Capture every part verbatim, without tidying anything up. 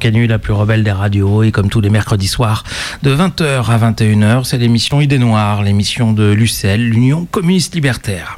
Canu, la plus rebelle des radios, et comme tous les mercredis soirs, de vingt heures à vingt et une heures, c'est l'émission Idées Noires, l'émission de l'U C L, l'Union communiste libertaire.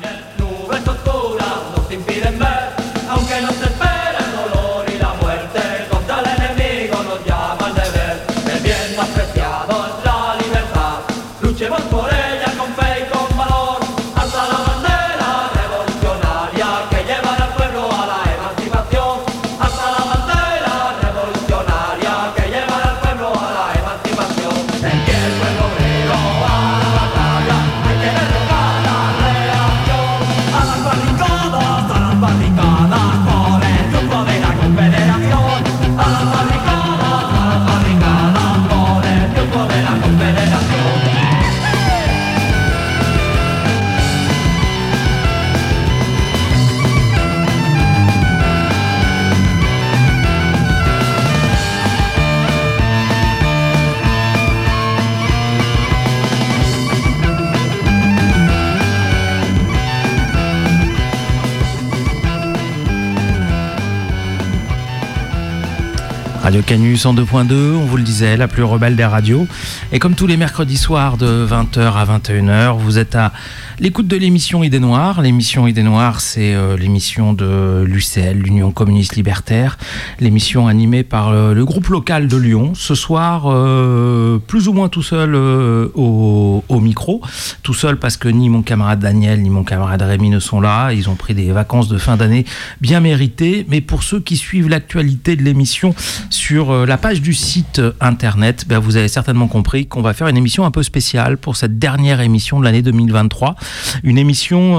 Radio Canu cent deux point deux, on vous le disait, la plus rebelle des radios. Et comme tous les mercredis soirs de vingt heures à vingt et une heures, vous êtes à l'écoute de l'émission Idées Noires. L'émission Idées Noires, c'est euh, l'émission de l'U C L, l'Union communiste libertaire. L'émission animée par euh, le groupe local de Lyon. Ce soir, euh, plus ou moins tout seul euh, au, au micro. Tout seul parce que ni mon camarade Daniel, ni mon camarade Rémi ne sont là. Ils ont pris des vacances de fin d'année bien méritées. Mais pour ceux qui suivent l'actualité de l'émission sur la page du site internet, ben vous avez certainement compris qu'on va faire une émission un peu spéciale pour cette dernière émission de l'année deux mille vingt-trois. Une émission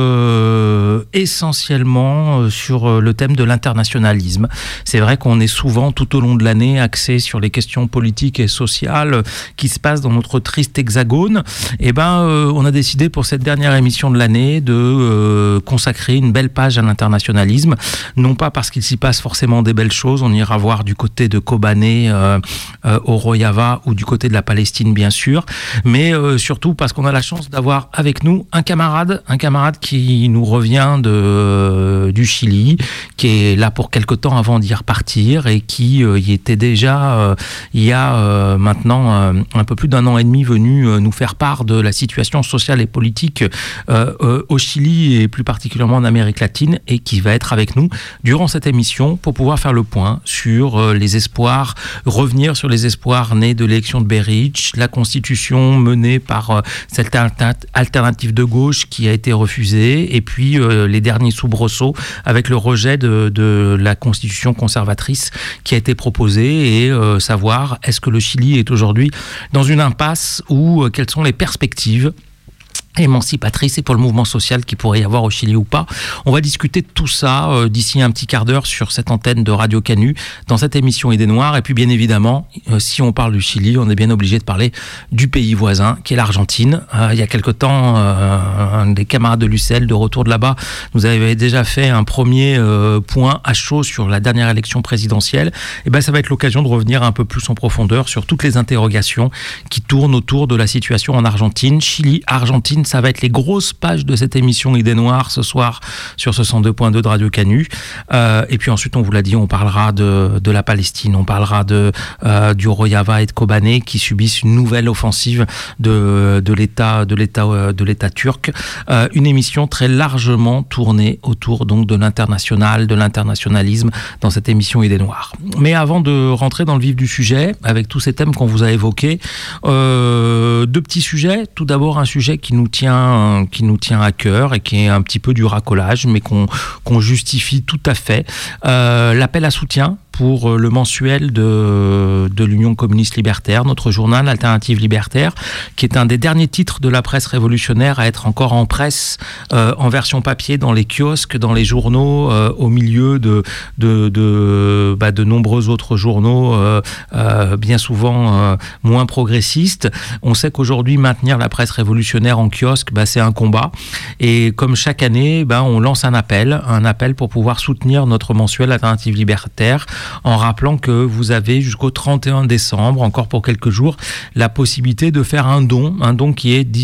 euh, essentiellement sur le thème de l'internationalisme. C'est vrai qu'on est souvent tout au long de l'année axé sur les questions politiques et sociales qui se passent dans notre triste hexagone. Et ben, euh, on a décidé pour cette dernière émission de l'année de euh, consacrer une belle page à l'internationalisme. Non pas parce qu'il s'y passe forcément des belles choses, on ira voir du côté de Kobané, euh, euh, au Rojava ou du côté de la Palestine bien sûr, mais euh, surtout parce qu'on a la chance d'avoir avec nous un camarade, un camarade qui nous revient de, euh, du Chili, qui est là pour quelque temps avant d'y repartir et qui euh, y était déjà euh, il y a euh, maintenant euh, un peu plus d'un an et demi venu euh, nous faire part de la situation sociale et politique euh, euh, au Chili et plus particulièrement en Amérique latine, et qui va être avec nous durant cette émission pour pouvoir faire le point sur euh, les espoirs, revenir sur les espoirs nés de l'élection de Beric, la constitution menée par euh, cette alternative de gauche qui a été refusée, et puis euh, les derniers soubresauts avec le rejet de, de la constitution conservatrice qui a été proposée, et euh, savoir est-ce que le Chili est aujourd'hui dans une impasse, ou euh, quelles sont les perspectives émancipatrice et pour le mouvement social qui pourrait y avoir au Chili ou pas. On va discuter de tout ça euh, d'ici un petit quart d'heure sur cette antenne de Radio Canu dans cette émission Idées Noires. Et puis bien évidemment, euh, si on parle du Chili, on est bien obligé de parler du pays voisin qui est l'Argentine. Euh, il y a quelque temps, euh, un des camarades de l'U C L de retour de là-bas nous avait déjà fait un premier euh, point à chaud sur la dernière élection présidentielle. Et ben ça va être l'occasion de revenir un peu plus en profondeur sur toutes les interrogations qui tournent autour de la situation en Argentine. Chili, Argentine, ça va être les grosses pages de cette émission Idées Noires ce soir sur ce cent deux point deux de Radio Canu. Euh, et puis ensuite, on vous l'a dit, on parlera de, de la Palestine, on parlera de, euh, du Rojava et de Kobané qui subissent une nouvelle offensive de, de, l'État, de, l'État, de l'État turc. Euh, une émission très largement tournée autour donc, de l'international, de l'internationalisme dans cette émission Idées Noires. Mais avant de rentrer dans le vif du sujet, avec tous ces thèmes qu'on vous a évoqués, euh, deux petits sujets. Tout d'abord, un sujet qui nous tient, qui nous tient à cœur et qui est un petit peu du racolage, mais qu'on, qu'on justifie tout à fait. Euh, l'appel à soutien pour le mensuel de, de l'Union communiste libertaire, notre journal Alternative Libertaire, qui est un des derniers titres de la presse révolutionnaire à être encore en presse, euh, en version papier, dans les kiosques, dans les journaux, euh, au milieu de, de, de, bah, de nombreux autres journaux, euh, euh, bien souvent euh, moins progressistes. On sait qu'aujourd'hui, maintenir la presse révolutionnaire en kiosque, bah, c'est un combat. Et comme chaque année, bah, on lance un appel, un appel pour pouvoir soutenir notre mensuel Alternative Libertaire. en rappelant que vous avez jusqu'au trente et un décembre, encore pour quelques jours, la possibilité de faire un don, un don qui est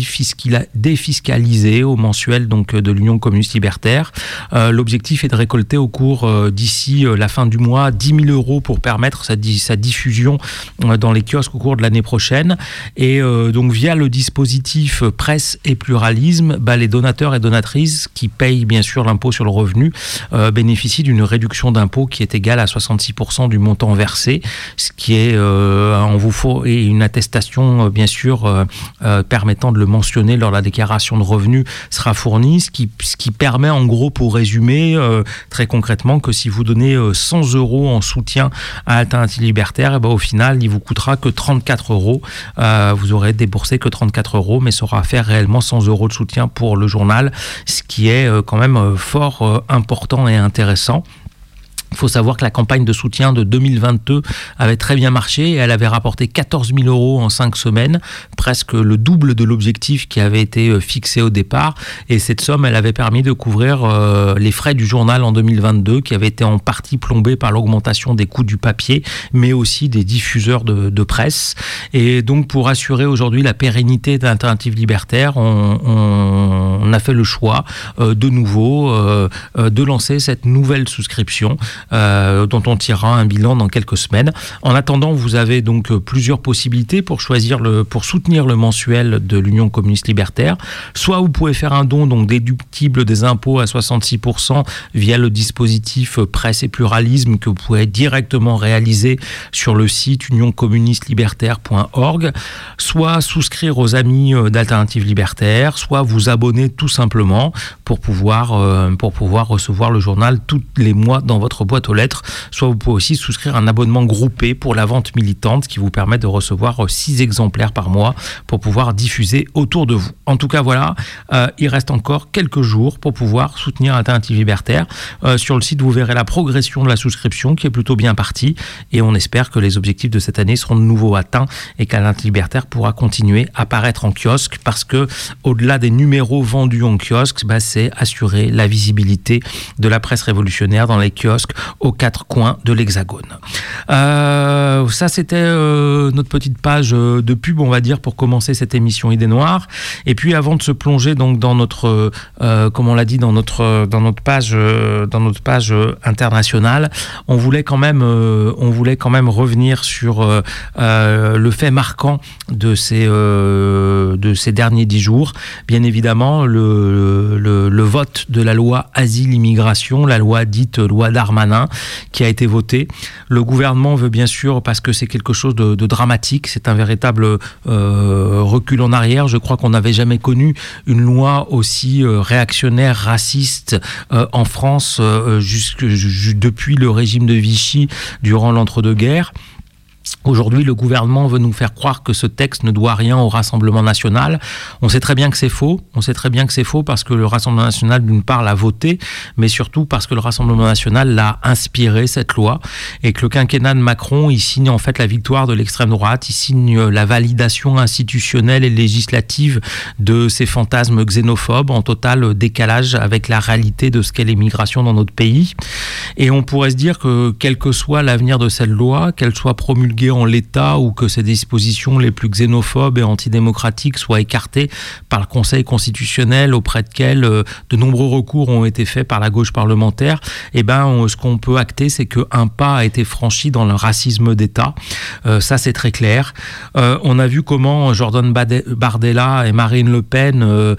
défiscalisé au mensuel donc, de l'Union communiste libertaire. Euh, l'objectif est de récolter au cours euh, d'ici euh, la fin du mois dix mille euros pour permettre sa, sa diffusion euh, dans les kiosques au cours de l'année prochaine. Et euh, donc via le dispositif presse et pluralisme, bah, les donateurs et donatrices qui payent bien sûr l'impôt sur le revenu euh, bénéficient d'une réduction d'impôt qui est égale à soixante-six pour cent du montant versé, ce qui est, euh, on vous faut, et une attestation euh, bien sûr euh, euh, permettant de le mentionner lors de la déclaration de revenus sera fournie, ce qui, ce qui permet en gros, pour résumer euh, très concrètement, que si vous donnez euh, cent euros en soutien à Alternative Libertaire, et ben, au final il vous coûtera que trente-quatre euros, euh, vous aurez déboursé que trente-quatre euros, mais ça aura fait réellement cent euros de soutien pour le journal, ce qui est euh, quand même euh, fort euh, important et intéressant. Il faut savoir que la campagne de soutien de deux mille vingt-deux avait très bien marché et elle avait rapporté quatorze mille euros en cinq semaines, presque le double de l'objectif qui avait été fixé au départ. Et cette somme, elle avait permis de couvrir euh, les frais du journal en deux mille vingt-deux, qui avaient été en partie plombés par l'augmentation des coûts du papier, mais aussi des diffuseurs de, de presse. Et donc, pour assurer aujourd'hui la pérennité d'Alternative Libertaire, on, on, on a fait le choix euh, de nouveau euh, de lancer cette nouvelle souscription. Euh, dont on tirera un bilan dans quelques semaines. En attendant, vous avez donc plusieurs possibilités pour choisir le, pour soutenir le mensuel de l'Union communiste libertaire. Soit vous pouvez faire un don donc déductible des impôts à soixante-six pour cent via le dispositif presse et pluralisme que vous pouvez directement réaliser sur le site union communiste libertaire point org. Soit souscrire aux amis d'Alternative Libertaire, soit vous abonner tout simplement pour pouvoir, euh, pour pouvoir recevoir le journal tous les mois dans votre boîte aux lettres. Soit vous pouvez aussi souscrire un abonnement groupé pour la vente militante qui vous permet de recevoir six exemplaires par mois pour pouvoir diffuser autour de vous. En tout cas, voilà, euh, il reste encore quelques jours pour pouvoir soutenir Alternative Libertaire. Euh, sur le site, vous verrez la progression de la souscription qui est plutôt bien partie et on espère que les objectifs de cette année seront de nouveau atteints et qu'Alternative Libertaire pourra continuer à paraître en kiosque parce que au-delà des numéros vendus en kiosque, bah, c'est assurer la visibilité de la presse révolutionnaire dans les kiosques aux quatre coins de l'Hexagone. Euh, ça, c'était euh, notre petite page de pub, on va dire, pour commencer cette émission Idées Noires. Et puis, avant de se plonger donc dans notre, euh, comme on l'a dit, dans notre dans notre page euh, dans notre page internationale, on voulait quand même euh, on voulait quand même revenir sur euh, euh, le fait marquant de ces euh, de ces derniers dix jours. Bien évidemment, le, le le vote de la loi Asile-Immigration, la loi dite loi Darmanin, qui a été votée. Le gouvernement veut bien sûr, parce que c'est quelque chose de, de dramatique, c'est un véritable euh, recul en arrière. Je crois qu'on n'avait jamais connu une loi aussi euh, réactionnaire, raciste euh, en France euh, jusque, ju- depuis le régime de Vichy durant l'entre-deux-guerres. Aujourd'hui, le gouvernement veut nous faire croire que ce texte ne doit rien au Rassemblement national. On sait très bien que c'est faux. On sait très bien que c'est faux parce que le Rassemblement national, d'une part, l'a voté, mais surtout parce que le Rassemblement national l'a inspiré, cette loi, et que le quinquennat de Macron, il signe en fait la victoire de l'extrême droite, il signe la validation institutionnelle et législative de ces fantasmes xénophobes, en total décalage avec la réalité de ce qu'est l'immigration dans notre pays. Et on pourrait se dire que, quel que soit l'avenir de cette loi, qu'elle soit promulguée en l'état ou que ces dispositions les plus xénophobes et antidémocratiques soient écartées par le Conseil constitutionnel auprès duquel euh, de nombreux recours ont été faits par la gauche parlementaire, eh ben, on, ce qu'on peut acter, c'est qu'un pas a été franchi dans le racisme d'État. Euh, ça, c'est très clair. Euh, on a vu comment Jordan Bardella et Marine Le Pen euh,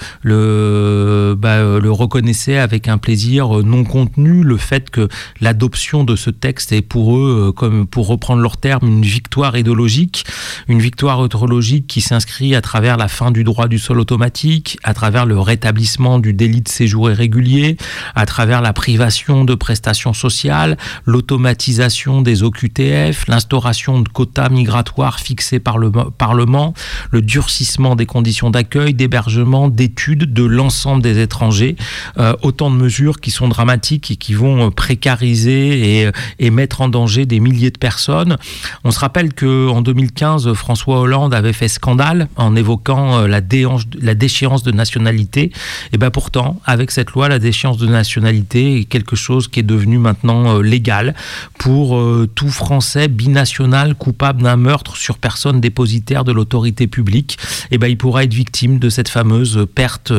le, bah, le reconnaissaient avec un plaisir non contenu, le fait que l'adoption de ce texte est pour eux, euh, comme pour reprendre leur terme, une victoire idéologique, une victoire idéologique qui s'inscrit à travers la fin du droit du sol automatique, à travers le rétablissement du délit de séjour irrégulier, à travers la privation de prestations sociales, l'automatisation des O Q T F, l'instauration de quotas migratoires fixés par le Parlement, le durcissement des conditions d'accueil, d'hébergement, d'études de l'ensemble des étrangers. Euh, autant de mesures qui sont dramatiques et qui vont précariser et, et mettre en danger des milliers de personnes. On On se rappelle qu'en deux mille quinze, François Hollande avait fait scandale en évoquant la, déhanche, la déchéance de nationalité. Et bien pourtant, avec cette loi, la déchéance de nationalité est quelque chose qui est devenu maintenant légal pour euh, tout Français binational coupable d'un meurtre sur personne dépositaire de l'autorité publique. Et ben il pourra être victime de cette fameuse perte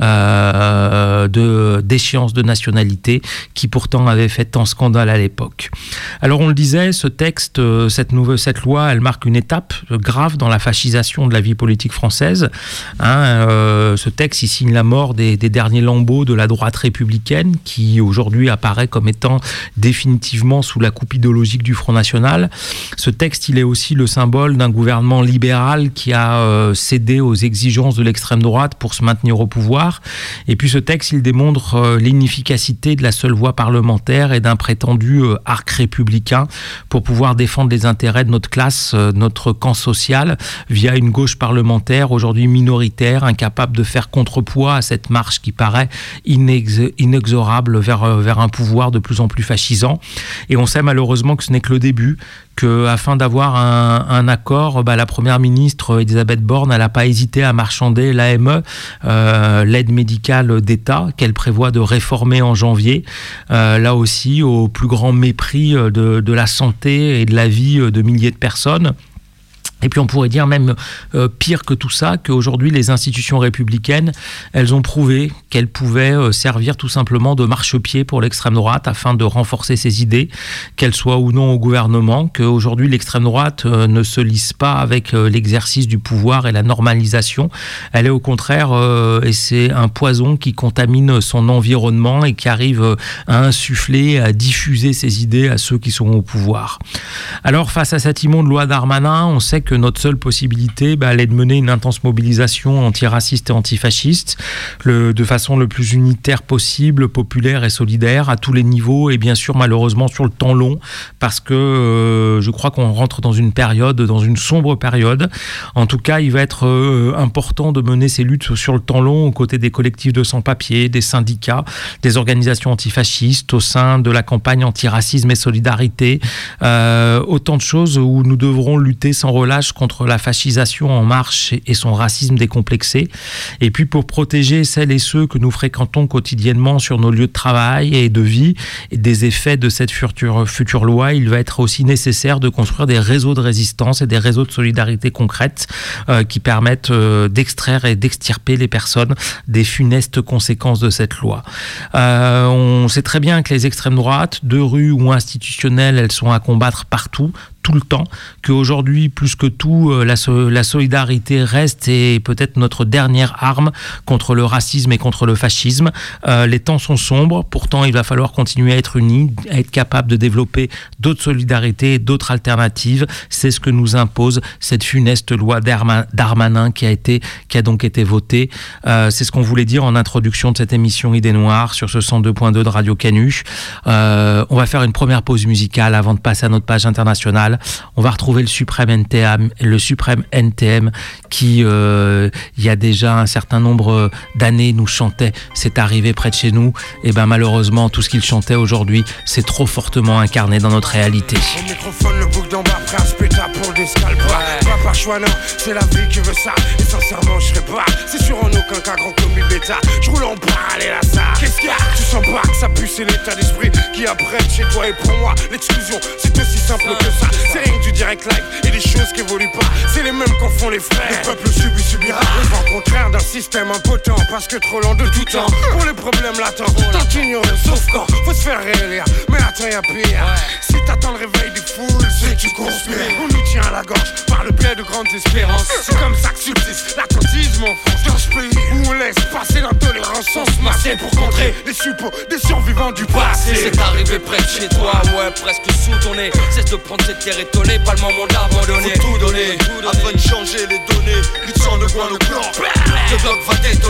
euh, de d'échéance de nationalité qui pourtant avait fait tant scandale à l'époque. Alors on le disait, ce texte, cette nouvelle, cette loi, elle marque une étape grave dans la fascisation de la vie politique française. Hein, euh, ce texte, il signe la mort des, des derniers lambeaux de la droite républicaine qui aujourd'hui apparaît comme étant définitivement sous la coupe idéologique du Front National. Ce texte, il est aussi le symbole d'un gouvernement libéral qui a euh, cédé aux exigences de l'extrême droite pour se maintenir au pouvoir. Et puis ce texte, il démontre euh, l'inefficacité de la seule voie parlementaire et d'un prétendu euh, arc républicain pour pouvoir défendre les intérêts de notre classe, euh, notre camp social, via une gauche parlementaire aujourd'hui minoritaire, incapable de faire contrepoids à cette marche qui paraît inex- inexorable vers, euh, vers un pouvoir de plus en plus fascisant. Et on sait malheureusement que ce n'est que le début, qu'afin d'avoir un, un accord, bah, la première ministre Elisabeth Borne, elle n'a pas hésité à marchander l'A M E, euh, l'aide médicale d'État, qu'elle prévoit de réformer en janvier, euh, là aussi au plus grand mépris de, de la santé et de la vie de milliers de personnes. Et puis on pourrait dire même euh, pire que tout ça, qu'aujourd'hui les institutions républicaines, elles ont prouvé qu'elles pouvaient euh, servir tout simplement de marchepied pour l'extrême droite afin de renforcer ses idées, qu'elles soient ou non au gouvernement, qu'aujourd'hui l'extrême droite euh, ne se lisse pas avec euh, l'exercice du pouvoir et la normalisation. Elle est au contraire, euh, et c'est un poison qui contamine son environnement et qui arrive euh, à insuffler, à diffuser ses idées à ceux qui sont au pouvoir. Alors face à cette immonde loi Darmanin, on sait que que notre seule possibilité, bah, elle est de mener une intense mobilisation antiraciste et antifasciste, le, de façon le plus unitaire possible, populaire et solidaire, à tous les niveaux, et bien sûr malheureusement sur le temps long, parce que euh, je crois qu'on rentre dans une période, dans une sombre période. En tout cas, il va être euh, important de mener ces luttes sur le temps long aux côtés des collectifs de sans-papiers, des syndicats, des organisations antifascistes, au sein de la campagne antiracisme et solidarité. Euh, autant de choses où nous devrons lutter sans relâche contre la fascisation en marche et son racisme décomplexé. Et puis pour protéger celles et ceux que nous fréquentons quotidiennement sur nos lieux de travail et de vie et des effets de cette future, future loi, il va être aussi nécessaire de construire des réseaux de résistance et des réseaux de solidarité concrètes euh, qui permettent euh, d'extraire et d'extirper les personnes des funestes conséquences de cette loi. Euh, on sait très bien que les extrêmes droites, de rue ou institutionnelles, elles sont à combattre partout, tout le temps, qu'aujourd'hui, plus que tout, la, la solidarité reste et peut-être notre dernière arme contre le racisme et contre le fascisme. Euh, les temps sont sombres, pourtant il va falloir continuer à être unis, à être capable de développer d'autres solidarités, d'autres alternatives. C'est ce que nous impose cette funeste loi Darmanin qui a, été, qui a donc été votée. Euh, c'est ce qu'on voulait dire en introduction de cette émission Idées Noires sur ce cent deux point deux de Radio Canu. Euh, on va faire une première pause musicale avant de passer à notre page internationale. On va retrouver le Suprême N T M, le Suprême N T M qui, euh, il y a déjà un certain nombre d'années, nous chantait « C'est arrivé près de chez nous ». Et ben malheureusement, tout ce qu'il chantait aujourd'hui, c'est trop fortement incarné dans notre réalité. Au microphone, le bouc d'en bas, prêt à se péter pour des scalps. Ouais. Pas par choix, non, c'est la vie qui veut ça. Et sincèrement, je serais pas, c'est sûr en aucun cas grand comme bêta. Je roule en parallèle à ça. Qu'est-ce qu'il y a? Tu sens pas que ça pue, c'est l'état d'esprit qui apprête chez toi. Et pour moi, l'exclusion, c'est aussi simple que ça. C'est rien que du direct live et des choses qui évoluent pas. C'est les mêmes qu'en font les frères. Le peuple subit, subira. Le vent contraire d'un système impotent. Parce que trop lent de tout temps. Pour les problèmes latents, tant ignoré, sauf quand faut se faire réélire. Mais attends, y'a pire. Si t'attends le réveil des foules, c'est que tu conspires. On nous tient à la gorge par le biais de grandes espérances. C'est comme ça que subsiste l'attentisme en France. Dans ce pays où on laisse passer l'intolérance sans se masser pour contrer les suppôts des survivants du passé. C'est arrivé près de chez toi, ouais, presque sous ton nez. Cesse de prendre cette terre étonnée, pas le moment d'abandonner. Faut tout donner, afin de changer les données. Lutte sans le coin, le plan. Le bloc va détonner. C'est arrivé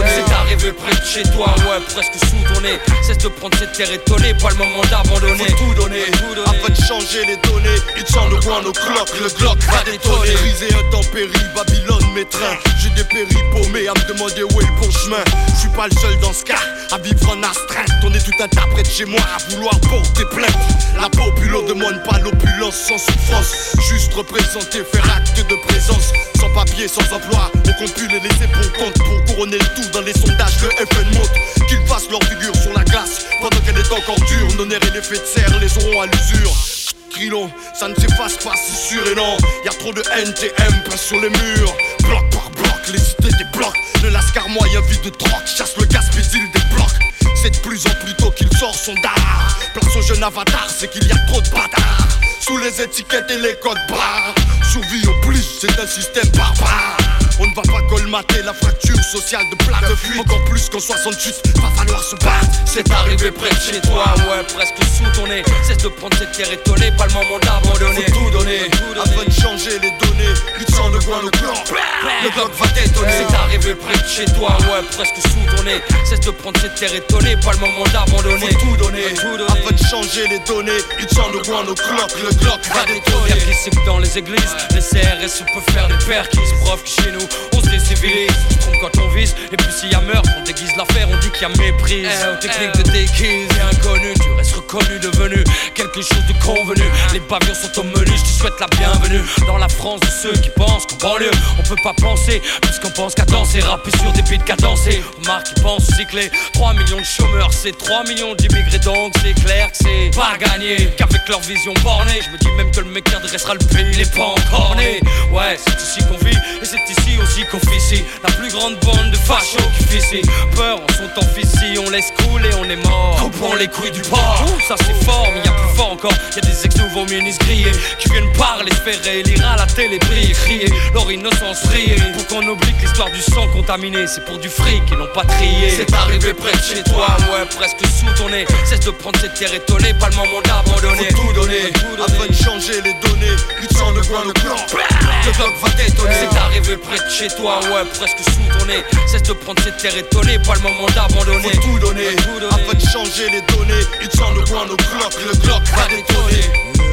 arrivé près de chez toi, ouais, presque sous ton nez. Cesse de prendre cette terre étonnée, pas le moment d'abandonner. Faut tout donner, tout donner. Afin de changer les données. Il tient le coin nos cloques, le Glock va détonner. Brisé intempérie, Babylone m'étreint. J'ai des péris paumés à me demander où est le bon chemin. Je suis pas le seul dans ce cas à vivre en astreinte. On est tout un tas près de chez moi à vouloir porter plainte. La populace demande pas l'opulence sans souffrance. Juste représenter, faire acte de présence. Sans papier, sans emploi, on compule et laisser pour compte. Pour couronner le tout dans les sondages, le F N monte. Qu'ils fassent leur figure sur la glace pendant qu'elle est encore dure. Nos nerfs et l'effet de serre les auront à l'usure. Crilon, ça ne s'efface pas, c'est sûr et non. Y'a trop de N T M peint sur les murs. Bloc par bloc, les cités débloquent. Le lascar moyen vide de troc, chasse le gaspésil des blocs. C'est de plus en plus tôt qu'il sort son dard. Place au jeune avatar, c'est qu'il y a trop de bâtards. Sous les étiquettes et les codes barres. Survie au plus, c'est un système barbare. On ne va pas colmater la fracture sociale de plaque de fuite. Encore plus qu'en soixante-huit, va falloir se battre. C'est arrivé près de chez toi, ouais, presque sous ton nez. Cesse de prendre cette terre étonnée, pas le moment d'abandonner. Faut tout donner, afin de changer les données. Lutte de coin le Glock, le Glock va détonner. C'est arrivé près de chez toi, ouais, presque sous ton nez. Cesse de prendre cette terre étonnée, pas le moment d'abandonner. Faut tout donner, afin de changer les données. Lutte de coin le Glock, le Glock va détonner. Y'a qui sait que dans les églises, les C R S peuvent faire des perquises. Preuve que chez nous, on se décivilise, on se trompe quand on vise. Et puis s'il y a meurtre, on déguise l'affaire, on dit qu'il y a méprise. Eh, aux techniques de déguise, t'es inconnu, tu restes reconnu, devenu quelque chose de convenu. Les pavillons sont au menu, je te souhaite la bienvenue. Dans la France de ceux qui pensent qu'en banlieue, on peut pas penser, puisqu'on pense qu'à danser, rapper sur des beats cadencés. Marc qui pense cycler, trois millions de chômeurs, c'est trois millions d'immigrés, donc c'est clair que c'est pas gagné. Qu'avec leur vision bornée, je me dis même que le mec qui adressera le pays, il est pas encore né. Ouais, c'est ici qu'on vit, et c'est ici aussi qu'on officie. La plus grande bande de fachos qui fait ici. Peur en son temps ici, on laisse couler, on est mort. Coupons les couilles du port. Ouh, ça c'est fort, mais y'a plus fort encore. Y'a des ex-nouveaux ministres grillés qui viennent parler, se faire élire à la télé, briller, crier leur innocence vriller. Pour qu'on oublie que l'histoire du sang contaminé, c'est pour du fric, ils n'ont pas trié. C'est arrivé près de chez toi, ouais, presque sous ton nez. Cesse de prendre cette terre étonnée, pas le moment d'abandonner. Faut tout donner, afin de changer les données. Lutte de coin le Glock, le Glock va détonner. C'est arrivé près de chez toi, ouais, presque sous ton nez. Cesse de prendre cette terre étonnée, pas le moment d'abandonner. Faut tout donner, afin de changer les données. Lutte de coin le Glock, le Glock va détonner.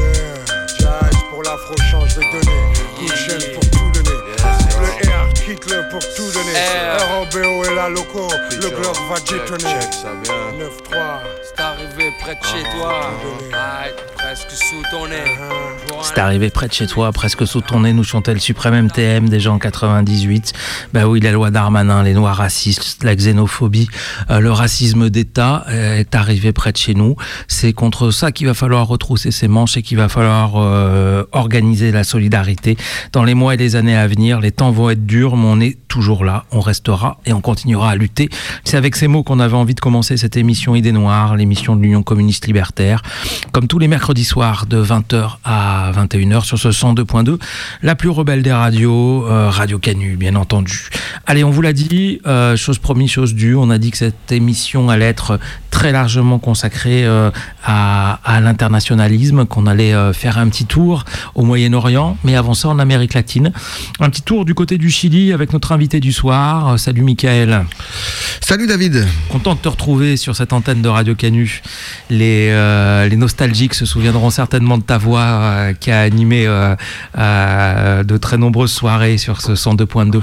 Yeah, Jazz pour l'afro change de données. Couchen pour tout donner. Le R quitte-le pour tout donner. R O B O et la loco, le Glock va détonner. neuf trois. C'est arrivé près de chez toi, ouais, presque sous ton nez. C'est arrivé près de chez toi, presque sous ton nez, nous chantait le suprême M T M déjà en quatre-vingt-dix-huit. Bah oui, la loi Darmanin, les noirs racistes, la xénophobie, euh, le racisme d'État euh, est arrivé près de chez nous. C'est contre ça qu'il va falloir retrousser ses manches et qu'il va falloir euh, organiser la solidarité. Dans les mois et les années à venir, les temps vont être durs, mais on est toujours là, on restera et on continuera à lutter. C'est avec ces mots qu'on avait envie de commencer cette émission Idées Noires, l'émission de l'Union communiste libertaire. Comme tous les mercredis soirs de vingt heures à vingt et une heures sur ce cent deux point deux, la plus rebelle des radios, euh, Radio Canu, bien entendu. Allez, on vous l'a dit, euh, chose promise, chose due, on a dit que cette émission allait être très largement consacrée euh, à, à l'internationalisme, qu'on allait euh, faire un petit tour au Moyen-Orient, mais avant ça en Amérique latine. Un petit tour du côté du Chili avec notre invité du soir. Euh, salut Michael. Salut David. Content de te retrouver sur cette antenne de Radio Canu. Les, euh, les nostalgiques se souviendront certainement de ta voix euh, qui a animé euh, euh, de très nombreuses soirées sur ce cent deux point deux.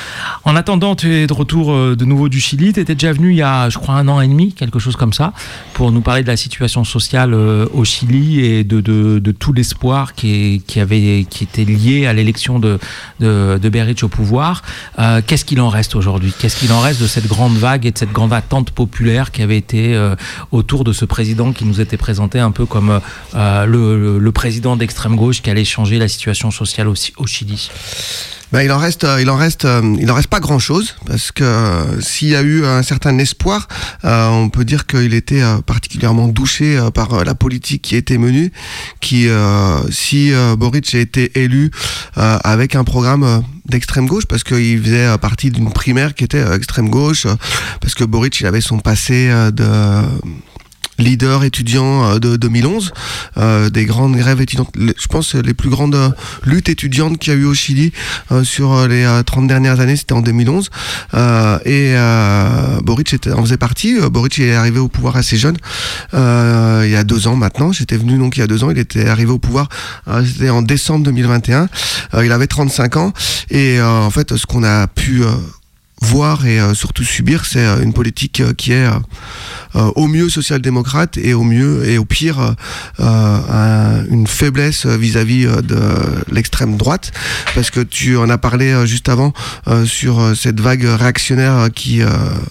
En attendant, tu es de retour euh, de nouveau du Chili. Tu étais déjà venu il y a, je crois, un an et demi, quelque chose comme ça, pour nous parler de la situation sociale euh, au Chili et de, de, de tout l'espoir qui, est, qui, avait, qui était lié à l'élection de, de, de Boric au pouvoir. Euh, qu'est-ce qu'il en reste aujourd'hui ? Qu'est-ce qu'il en reste de cette grande vague et de cette grande attente populaire qui avait été euh, autour de ce président qui nous était présenté un peu comme euh, le, le, le président d'extrême gauche qui allait changer la situation sociale au, au Chili ? Ben, il en reste, il en reste, il en reste pas grand-chose parce que euh, s'il y a eu un certain espoir, euh, on peut dire qu'il était euh, particulièrement douché euh, par euh, la politique qui était menée. Qui, euh, si euh, Boric a été élu euh, avec un programme euh, d'extrême gauche, parce qu'il faisait euh, partie d'une primaire qui était euh, extrême gauche, euh, parce que Boric il avait son passé euh, de leader étudiant de deux mille onze, euh, des grandes grèves étudiantes, je pense les plus grandes luttes étudiantes qu'il y a eu au Chili euh, sur les euh, trente dernières années, c'était en deux mille onze, euh, et euh, Boric était, en faisait partie. Boric est arrivé au pouvoir assez jeune, euh, il y a deux ans maintenant, j'étais venu donc il y a deux ans, il était arrivé au pouvoir, euh, c'était en décembre deux mille vingt et un, euh, il avait trente-cinq ans, et euh, en fait ce qu'on a pu... Euh, voir et euh, surtout subir, c'est euh, une politique euh, qui est euh, euh, au mieux social-démocrate et au mieux et au pire euh, euh, une faiblesse vis-à-vis euh, de l'extrême droite, parce que tu en as parlé euh, juste avant euh, sur euh, cette vague réactionnaire qui euh,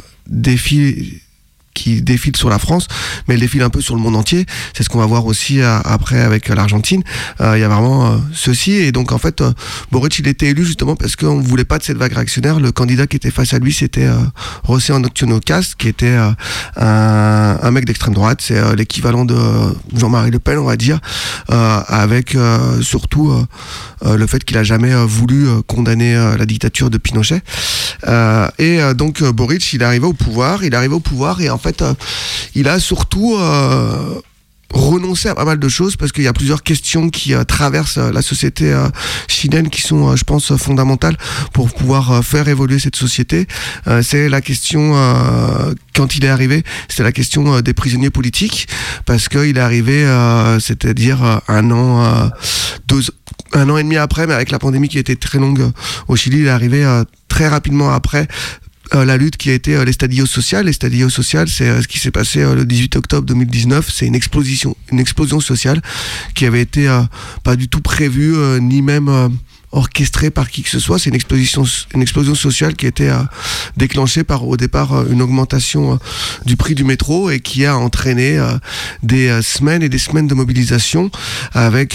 défie qui défile sur la France, mais elle défile un peu sur le monde entier. C'est ce qu'on va voir aussi à, après avec l'Argentine. Il euh, y a vraiment euh, ceci, et donc en fait euh, Boric il était élu justement parce qu'on ne voulait pas de cette vague réactionnaire. Le candidat qui était face à lui, c'était euh, José Antonio Kast, qui était euh, un, un mec d'extrême droite. C'est euh, l'équivalent de Jean-Marie Le Pen, on va dire, euh, avec euh, surtout euh, euh, le fait qu'il a jamais euh, voulu euh, condamner euh, la dictature de Pinochet. Euh, et euh, donc euh, Boric, il est arrivé au pouvoir, il est arrivé au pouvoir et en En fait, euh, il a surtout euh, renoncé à pas mal de choses, parce qu'il y a plusieurs questions qui euh, traversent euh, la société euh, chilienne qui sont, euh, je pense, fondamentales pour pouvoir euh, faire évoluer cette société. Euh, c'est la question, euh, quand il est arrivé, c'était la question euh, des prisonniers politiques, parce qu'il est arrivé, euh, c'est-à-dire euh, un an, euh, deux, un an et demi après, mais avec la pandémie qui était très longue euh, au Chili, il est arrivé euh, très rapidement après Euh, la lutte qui a été euh, l'estadio social. L'estadio social, c'est euh, ce qui s'est passé euh, le dix-huit octobre deux mille dix-neuf. C'est une explosion, une explosion sociale qui avait été euh, pas du tout prévue, euh, ni même euh, orchestrée par qui que ce soit. C'est une explosion, une explosion sociale qui a été euh, déclenchée par au départ euh, une augmentation euh, du prix du métro, et qui a entraîné euh, des euh, semaines et des semaines de mobilisation avec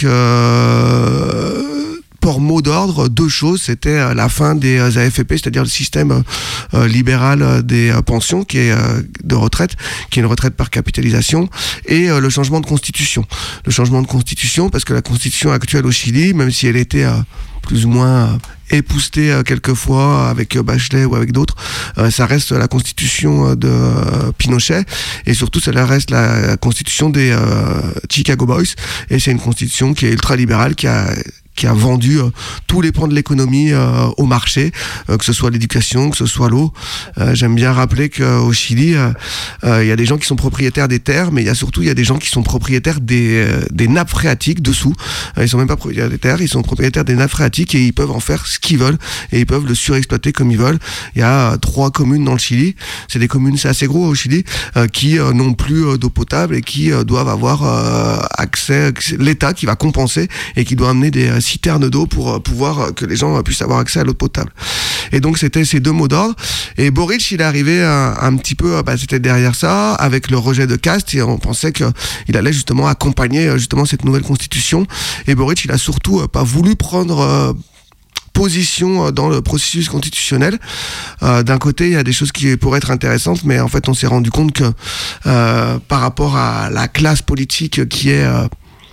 euh, pour mot d'ordre deux choses. C'était la fin des A F P, c'est-à-dire le système euh, libéral des euh, pensions, qui est euh, de retraite, qui est une retraite par capitalisation, et euh, le changement de constitution. Le changement de constitution, parce que la constitution actuelle au Chili, même si elle était euh, plus ou moins euh, époustée euh, quelquefois avec euh, Bachelet ou avec d'autres, euh, ça reste la constitution de euh, Pinochet, et surtout ça reste la, la constitution des euh, Chicago Boys, et c'est une constitution qui est ultra-libérale, qui a qui a vendu euh, tous les pans de l'économie euh, au marché, euh, que ce soit l'éducation, que ce soit l'eau. Euh, j'aime bien rappeler qu'au Chili, il euh, euh, y a des gens qui sont propriétaires des terres, mais il y a surtout il y a des gens qui sont propriétaires des, euh, des nappes phréatiques dessous. Euh, ils sont même pas propriétaires des terres, ils sont propriétaires des nappes phréatiques, et ils peuvent en faire ce qu'ils veulent, et ils peuvent le surexploiter comme ils veulent. Il y a euh, trois communes dans le Chili, c'est des communes, c'est assez gros au Chili, euh, qui euh, n'ont plus euh, d'eau potable, et qui euh, doivent avoir euh, accès, l'État qui va compenser, et qui doit amener des euh, citernes d'eau pour pouvoir que les gens puissent avoir accès à l'eau potable. Et donc c'était ces deux mots d'ordre. Et Boric, il est arrivé un, un petit peu, bah, c'était derrière ça, avec le rejet de Kast, et on pensait qu'il allait justement accompagner justement cette nouvelle constitution. Et Boric, il a surtout pas voulu prendre euh, position dans le processus constitutionnel. Euh, d'un côté, il y a des choses qui pourraient être intéressantes, mais en fait, on s'est rendu compte que euh, par rapport à la classe politique qui est euh,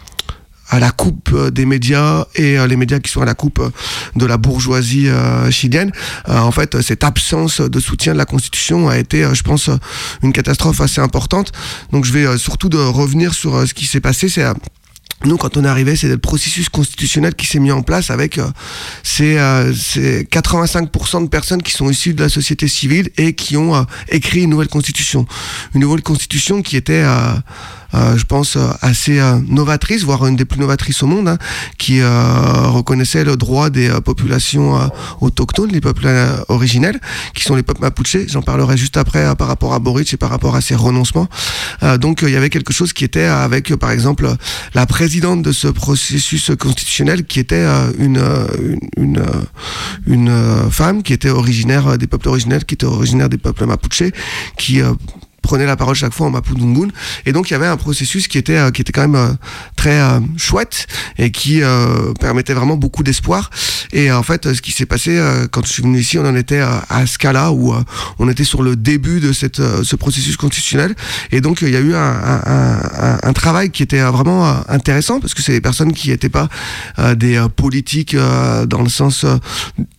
à la coupe des médias, et euh, les médias qui sont à la coupe de la bourgeoisie euh, chilienne, euh, en fait, cette absence de soutien de la Constitution a été, euh, je pense, une catastrophe assez importante. Donc je vais euh, surtout de revenir sur euh, ce qui s'est passé. C'est euh, nous, quand on est arrivé, c'est le processus constitutionnel qui s'est mis en place avec euh, ces, euh, ces quatre-vingt-cinq pour cent de personnes qui sont issues de la société civile et qui ont euh, écrit une nouvelle constitution. Une nouvelle constitution qui était, euh, euh, je pense, euh, assez euh, novatrice, voire une des plus novatrices au monde, hein, qui euh, reconnaissait le droit des euh, populations euh, autochtones, les peuples euh, originels, qui sont les peuples mapuches. J'en parlerai juste après euh, par rapport à Boric et par rapport à ses renoncements. Euh, donc, il euh, y avait quelque chose qui était avec, euh, par exemple, la présidence de ce processus constitutionnel, qui était euh, une, une, une, une euh, femme qui était originaire des peuples originels, qui était originaire des peuples mapuches, qui euh, prenait la parole chaque fois en mapudungun. Et donc il y avait un processus qui était euh, qui était quand même euh, très euh, chouette, et qui euh, permettait vraiment beaucoup d'espoir. Et euh, en fait, ce qui s'est passé euh, quand je suis venu ici, on en était euh, à ce cas-là où euh, on était sur le début de cette euh, ce processus constitutionnel. Et donc il y a eu un, un, un, un travail qui était vraiment euh, intéressant, parce que c'est des personnes qui n'étaient pas euh, des euh, politiques euh, dans le sens euh,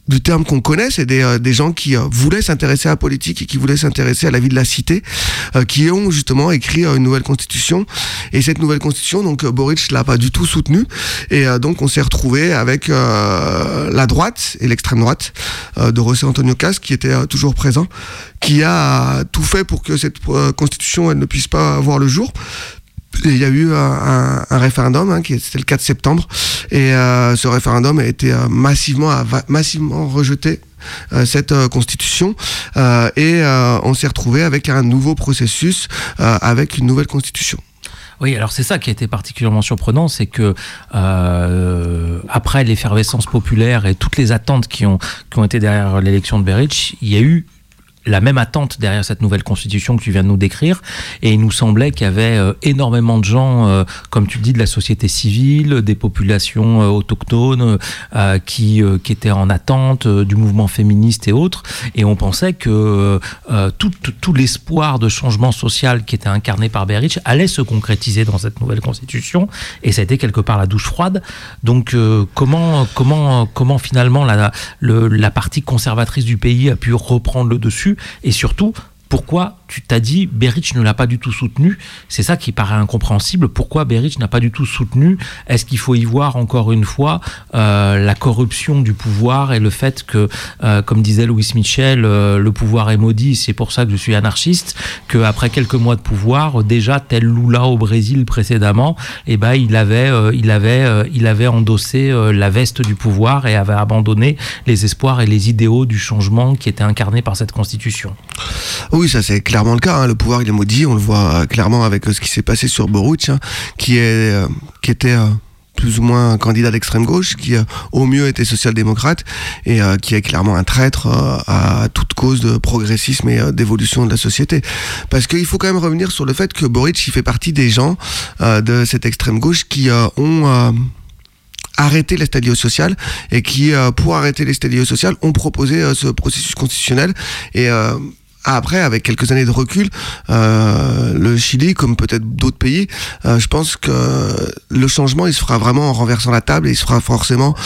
du terme qu'on connaît, c'est des, euh, des gens qui euh, voulaient s'intéresser à la politique et qui voulaient s'intéresser à la vie de la cité, euh, qui ont justement écrit euh, une nouvelle constitution. Et cette nouvelle constitution, donc euh, Boric l'a pas du tout soutenue. Et euh, donc on s'est retrouvé avec euh, la droite et l'extrême droite euh, de José Antonio Caz, qui était euh, toujours présent, qui a tout fait pour que cette euh, constitution elle ne puisse pas voir le jour. Et il y a eu un, un, un référendum, hein, qui c'était le quatre septembre, et euh, ce référendum a été euh, massivement, a va, massivement rejeté. Euh, cette euh, constitution euh, et euh, on s'est retrouvé avec un nouveau processus, euh, avec une nouvelle constitution. Oui, alors c'est ça qui a été particulièrement surprenant, c'est que euh, après l'effervescence populaire et toutes les attentes qui ont, qui ont été derrière l'élection de Beric, il y a eu la même attente derrière cette nouvelle constitution que tu viens de nous décrire, et il nous semblait qu'il y avait euh, énormément de gens, euh, comme tu dis, de la société civile, des populations euh, autochtones euh, qui, euh, qui étaient en attente, euh, du mouvement féministe et autres, et on pensait que euh, tout, tout, tout l'espoir de changement social qui était incarné par Beric allait se concrétiser dans cette nouvelle constitution, et ça a été quelque part la douche froide. Donc euh, comment, comment, comment finalement la, le, la partie conservatrice du pays a pu reprendre le dessus? Et surtout, pourquoi tu t'as dit Beric ne l'a pas du tout soutenu? C'est ça qui paraît incompréhensible. Pourquoi Beric n'a pas du tout soutenu? Est-ce qu'il faut y voir encore une fois euh, la corruption du pouvoir et le fait que, euh, comme disait Louis Michel, euh, le pouvoir est maudit, c'est pour ça que je suis anarchiste, qu'après quelques mois de pouvoir, déjà tel Lula au Brésil précédemment, eh ben, il, avait, euh, il, avait, euh, il avait endossé euh, la veste du pouvoir et avait abandonné les espoirs et les idéaux du changement qui étaient incarnés par cette constitution. Oui, ça c'est clairement le cas, hein. Le pouvoir il est maudit, on le voit euh, clairement avec euh, ce qui s'est passé sur Boric, hein, qui, est, euh, qui était euh, plus ou moins un candidat d'extrême gauche, qui euh, au mieux était social-démocrate et euh, qui est clairement un traître euh, à toute cause de progressisme et euh, d'évolution de la société. Parce qu'il faut quand même revenir sur le fait que Boric il fait partie des gens euh, de cette extrême gauche qui euh, ont... Euh, arrêter l'estalio social et qui, euh, pour arrêter l'estalio social, ont proposé euh, ce processus constitutionnel. Et euh, après, avec quelques années de recul, euh, le Chili, comme peut-être d'autres pays, euh, je pense que le changement, il se fera vraiment en renversant la table et il se fera forcément...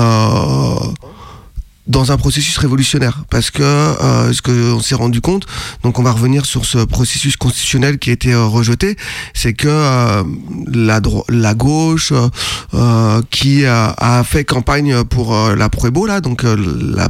Euh, dans un processus révolutionnaire, parce que euh, ce qu'on s'est rendu compte, donc on va revenir sur ce processus constitutionnel qui a été euh, rejeté, c'est que euh, la, dro- la gauche euh, qui a, a fait campagne pour euh, la Pruebo, là, donc euh, la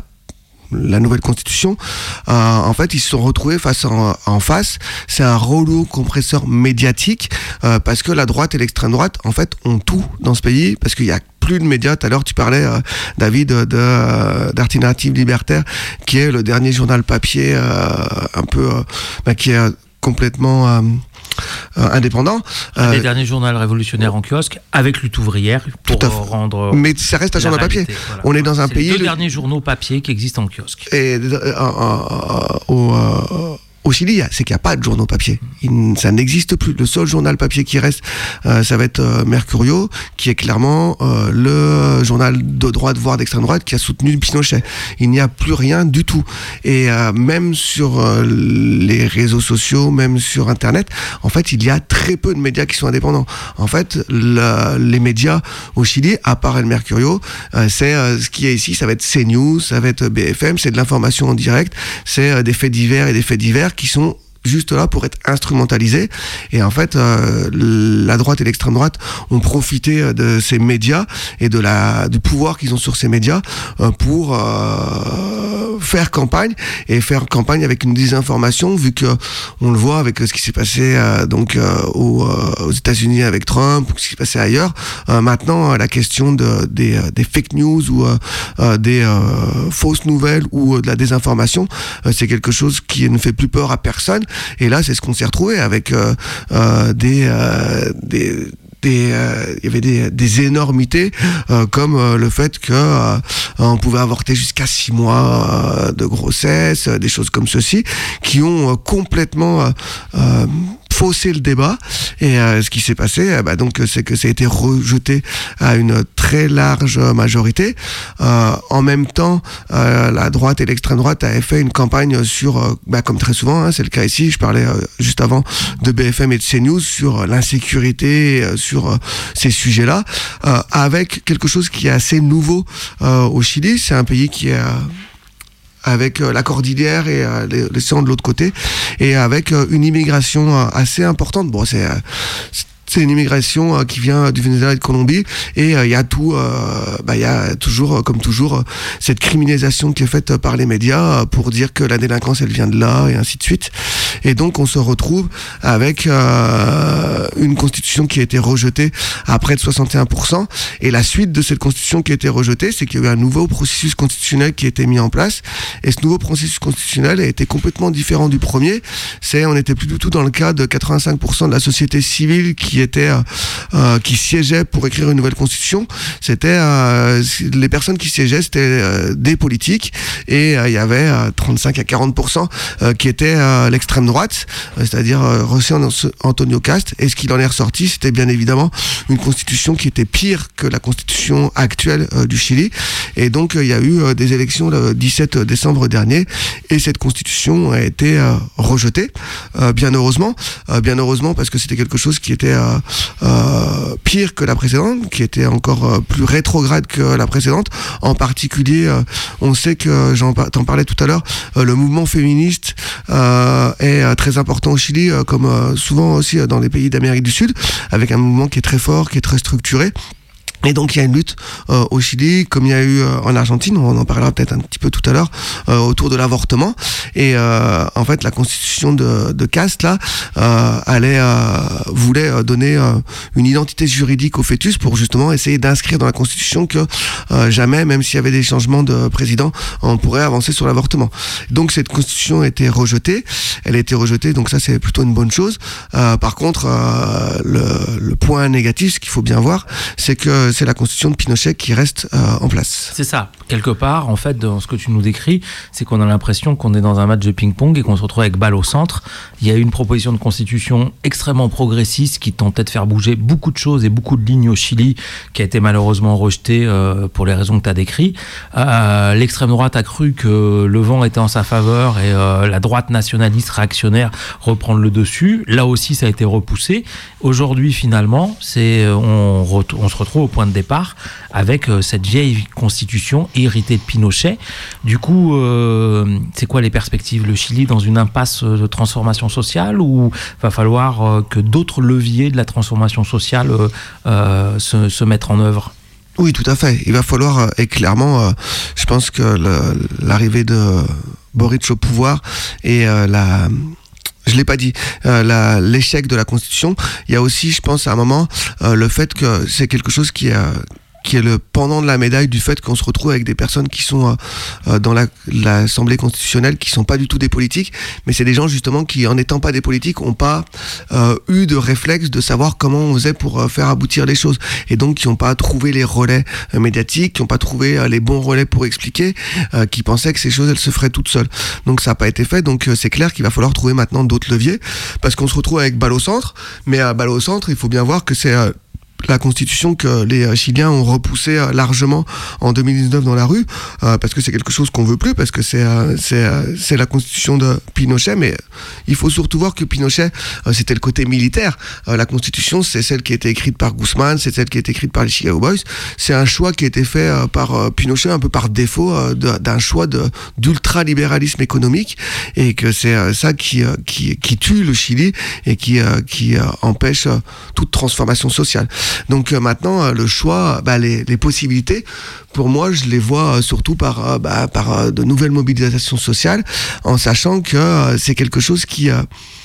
la nouvelle constitution, euh, en fait, ils se sont retrouvés face en, en face. C'est un rouleau compresseur médiatique euh, parce que la droite et l'extrême droite, en fait, ont tout dans ce pays parce qu'il y a plus de médias. Tout à l'heure, tu parlais, euh, David, de, de, d'Alternative Libertaire, qui est le dernier journal papier, euh, un peu, euh, bah, qui est complètement euh, euh, indépendant. Un euh, des derniers journaux révolutionnaires en kiosque, avec Lutte ouvrière, pour tout à fait. rendre... Mais ça reste un journal papier. Voilà. On est dans un C'est pays... les deux le... derniers journaux papier qui existent en kiosque. Et euh, euh, euh, au... Euh, Au Chili, c'est qu'il n'y a pas de journaux papier. Il, ça n'existe plus. Le seul journal papier qui reste, euh, ça va être euh, Mercurio, qui est clairement euh, le journal de droite, voire d'extrême droite, qui a soutenu Pinochet. Il n'y a plus rien du tout. Et euh, même sur euh, les réseaux sociaux, même sur Internet, en fait, il y a très peu de médias qui sont indépendants. En fait, la, les médias au Chili, à part El Mercurio, euh, c'est euh, ce qui est ici, ça va être CNews, ça va être B F M, c'est de l'information en direct, c'est euh, des faits divers et des faits divers qui sont juste là pour être instrumentalisés. Et en fait, euh, la droite et l'extrême droite ont profité de ces médias et de la, du pouvoir qu'ils ont sur ces médias euh, pour euh, faire campagne et faire campagne avec une désinformation, vu que on le voit avec ce qui s'est passé euh, donc euh, aux, euh, aux États-Unis avec Trump, ou ce qui s'est passé ailleurs. Euh, maintenant, la question de, des, des fake news ou euh, des euh, fausses nouvelles ou euh, de la désinformation, euh, c'est quelque chose qui ne fait plus peur à personne. Et là, c'est ce qu'on s'est retrouvé avec euh, euh, des, euh, des des, euh, il y avait des, des énormités euh, comme euh, le fait que euh, on pouvait avorter jusqu'à six mois euh, de grossesse, euh, des choses comme ceci, qui ont euh, complètement euh, euh, fausser le débat. Et euh, ce qui s'est passé, euh, bah, donc, c'est que ça a été rejeté à une très large majorité. Euh, en même temps, euh, la droite et l'extrême droite avaient fait une campagne sur, euh, bah, comme très souvent, hein, c'est le cas ici, je parlais euh, juste avant de B F M et de CNews sur l'insécurité, euh, sur euh, ces sujets-là, euh, avec quelque chose qui est assez nouveau euh, au Chili. C'est un pays qui est... Euh, avec euh, la cordillère et euh, l'océan de l'autre côté, et avec euh, une immigration euh, assez importante. Bon, c'est... Euh, C'est une immigration euh, qui vient du Venezuela et de Colombie, et il euh, y a tout, il euh, bah, y a toujours, euh, comme toujours, euh, cette criminalisation qui est faite euh, par les médias euh, pour dire que la délinquance elle vient de là, et ainsi de suite. Et donc on se retrouve avec euh, une constitution qui a été rejetée à près de soixante et un pour cent. Et la suite de cette constitution qui a été rejetée, c'est qu'il y a eu un nouveau processus constitutionnel qui a été mis en place. Et ce nouveau processus constitutionnel a été complètement différent du premier. C'est, on n'était plus du tout dans le cas de quatre-vingt-cinq pour cent de la société civile qui était euh, qui siégeait pour écrire une nouvelle constitution. C'était euh, les personnes qui siégeaient, c'était euh, des politiques, et euh, il y avait euh, trente-cinq à quarante pour cent euh, qui étaient euh, l'extrême droite, euh, c'est-à-dire euh, José Antonio Cast. Et ce qu'il en est ressorti, c'était bien évidemment une constitution qui était pire que la constitution actuelle euh, du Chili. Et donc il euh, y a eu euh, des élections le dix-sept décembre dernier, et cette constitution a été euh, rejetée, euh, bien heureusement, euh, bien heureusement parce que c'était quelque chose qui était euh, Euh, pire que la précédente, qui était encore euh, plus rétrograde que la précédente. En particulier, euh, on sait que, j'en t'en parlais tout à l'heure, euh, le mouvement féministe euh, est euh, très important au Chili, euh, comme euh, souvent aussi euh, dans les pays d'Amérique du Sud, avec un mouvement qui est très fort, qui est très structuré. Et donc il y a une lutte euh, au Chili, comme il y a eu euh, en Argentine, on en parlera peut-être un petit peu tout à l'heure, euh, autour de l'avortement. Et euh, en fait, la constitution de, de Cast là euh, allait euh, voulait euh, donner euh, une identité juridique au fœtus pour justement essayer d'inscrire dans la constitution que euh, jamais, même s'il y avait des changements de président, on pourrait avancer sur l'avortement. Donc cette constitution a été rejetée. Elle a été rejetée, donc ça c'est plutôt une bonne chose. Euh, par contre, euh, le, le point négatif, ce qu'il faut bien voir, c'est que c'est la constitution de Pinochet qui reste euh, en place. C'est ça. Quelque part, en fait, dans ce que tu nous décris, c'est qu'on a l'impression qu'on est dans un match de ping-pong et qu'on se retrouve avec balle au centre. Il y a eu une proposition de constitution extrêmement progressiste qui tentait de faire bouger beaucoup de choses et beaucoup de lignes au Chili, qui a été malheureusement rejetée euh, pour les raisons que tu as décrites. Euh, l'extrême droite a cru que le vent était en sa faveur et euh, la droite nationaliste réactionnaire reprendre le dessus. Là aussi, ça a été repoussé. Aujourd'hui, finalement, c'est, on, ret- on se retrouve au point de départ avec euh, cette vieille constitution héritée de Pinochet. Du coup, euh, c'est quoi les perspectives? Le Chili dans une impasse de transformation sociale, ou va falloir euh, que d'autres leviers de la transformation sociale euh, euh, se, se mettent en œuvre? Oui, tout à fait. Il va falloir, euh, et clairement, euh, je pense que le, l'arrivée de Boric au pouvoir et euh, la... Je l'ai pas dit, euh, la, l'échec de la Constitution. Il y a aussi, je pense, à un moment, euh, le fait que c'est quelque chose qui est, euh, qui est le pendant de la médaille du fait qu'on se retrouve avec des personnes qui sont euh, dans la, l'Assemblée constitutionnelle, qui sont pas du tout des politiques, mais c'est des gens justement qui, en n'étant pas des politiques, ont pas euh, eu de réflexe de savoir comment on faisait pour euh, faire aboutir les choses, et donc qui n'ont pas trouvé les relais euh, médiatiques, qui n'ont pas trouvé euh, les bons relais pour expliquer, euh, qui pensaient que ces choses elles se feraient toutes seules. Donc ça n'a pas été fait. Donc euh, c'est clair qu'il va falloir trouver maintenant d'autres leviers, parce qu'on se retrouve avec balle au centre, mais à balle au centre, il faut bien voir que c'est euh, la constitution que les Chiliens ont repoussée largement en deux mille dix-neuf dans la rue, euh, parce que c'est quelque chose qu'on veut plus, parce que c'est, euh, c'est, euh, c'est la constitution de Pinochet. Mais il faut surtout voir que Pinochet, euh, c'était le côté militaire. Euh, la constitution, c'est celle qui a été écrite par Guzman, c'est celle qui a été écrite par les Chicago Boys. C'est un choix qui a été fait euh, par euh, Pinochet, un peu par défaut, euh, de, d'un choix de, d'ultralibéralisme économique, et que c'est euh, ça qui, euh, qui, qui tue le Chili et qui, euh, qui euh, empêche euh, toute transformation sociale. Donc euh, maintenant, euh, le choix, bah, les, les possibilités, pour moi, je les vois euh, surtout par, euh, bah, par euh, de nouvelles mobilisations sociales, en sachant que euh, c'est quelque chose qui... Euh,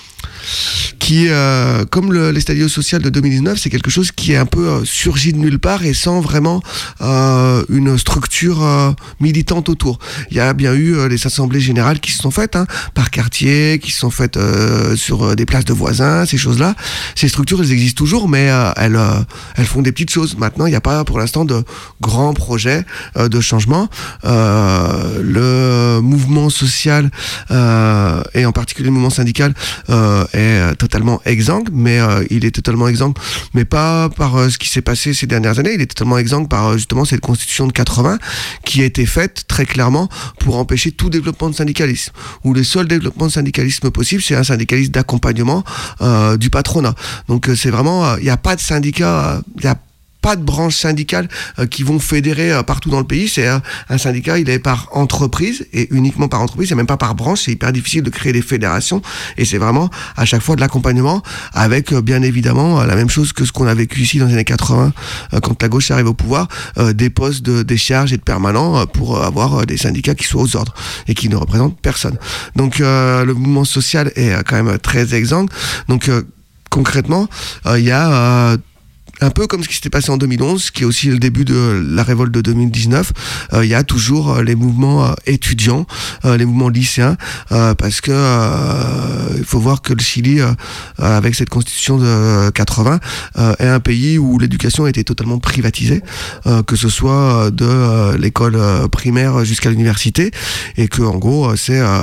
qui, euh, comme le, l'Estadio social de deux mille dix-neuf, c'est quelque chose qui est un peu euh, surgi de nulle part et sans vraiment euh, une structure euh, militante autour. Il y a bien eu euh, les assemblées générales qui se sont faites hein, par quartier, qui se sont faites euh, sur euh, des places de voisins, ces choses-là. Ces structures, elles existent toujours, mais euh, elles, euh, elles font des petites choses. Maintenant, il n'y a pas pour l'instant de grands projets euh, de changement. Euh, le mouvement social euh, et en particulier le mouvement syndical euh, est totalement totalement exsangue, mais euh, il est totalement exsangue, mais pas par euh, ce qui s'est passé ces dernières années. Il est totalement exsangue par euh, justement cette constitution de quatre-vingts qui a été faite très clairement pour empêcher tout développement de syndicalisme. Où le seul développement de syndicalisme possible, c'est un syndicalisme d'accompagnement euh, du patronat. Donc euh, c'est vraiment, il euh, n'y a pas de syndicat, il euh, y a pas de branches syndicales euh, qui vont fédérer euh, partout dans le pays. C'est euh, un syndicat, il est par entreprise et uniquement par entreprise, c'est même pas par branche. C'est hyper difficile de créer des fédérations et c'est vraiment à chaque fois de l'accompagnement avec euh, bien évidemment euh, la même chose que ce qu'on a vécu ici dans les années quatre-vingts euh, quand la gauche arrive au pouvoir, euh, des postes de décharge et de permanents euh, pour avoir euh, des syndicats qui soient aux ordres et qui ne représentent personne. Donc euh, le mouvement social est euh, quand même très exsangue. Donc euh, concrètement, il euh, y a euh, un peu comme ce qui s'était passé en deux mille onze, qui est aussi le début de la révolte de deux mille dix-neuf, il euh, y a toujours euh, les mouvements euh, étudiants, euh, les mouvements lycéens, euh, parce que il euh, faut voir que le Chili, euh, avec cette constitution de quatre-vingts, euh, est un pays où l'éducation a été totalement privatisée, euh, que ce soit de euh, l'école primaire jusqu'à l'université, et que en gros, c'est euh,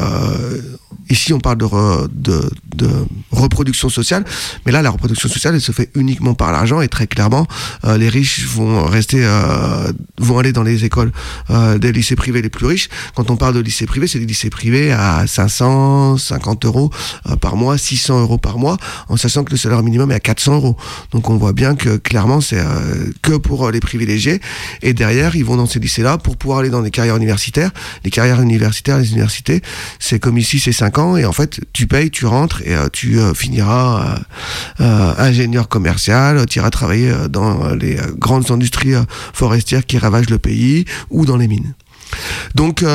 ici on parle de, re, de, de reproduction sociale, mais là la reproduction sociale elle se fait uniquement par l'argent et très clairement euh, les riches vont rester euh, vont aller dans les écoles euh, des lycées privés les plus riches. Quand on parle de lycées privés, c'est des lycées privés à cinq cent cinquante euros euh, par mois, six cents euros par mois, en sachant que le salaire minimum est à quatre cents euros. Donc on voit bien que clairement c'est euh, que pour les privilégiés, et derrière ils vont dans ces lycées-là pour pouvoir aller dans des carrières universitaires. Les carrières universitaires, les universités, c'est comme ici, c'est cinq ans, et en fait tu payes, tu rentres et euh, tu euh, finiras euh, euh, ingénieur commercial, tu iras travailler dans les grandes industries forestières qui ravagent le pays ou dans les mines. Donc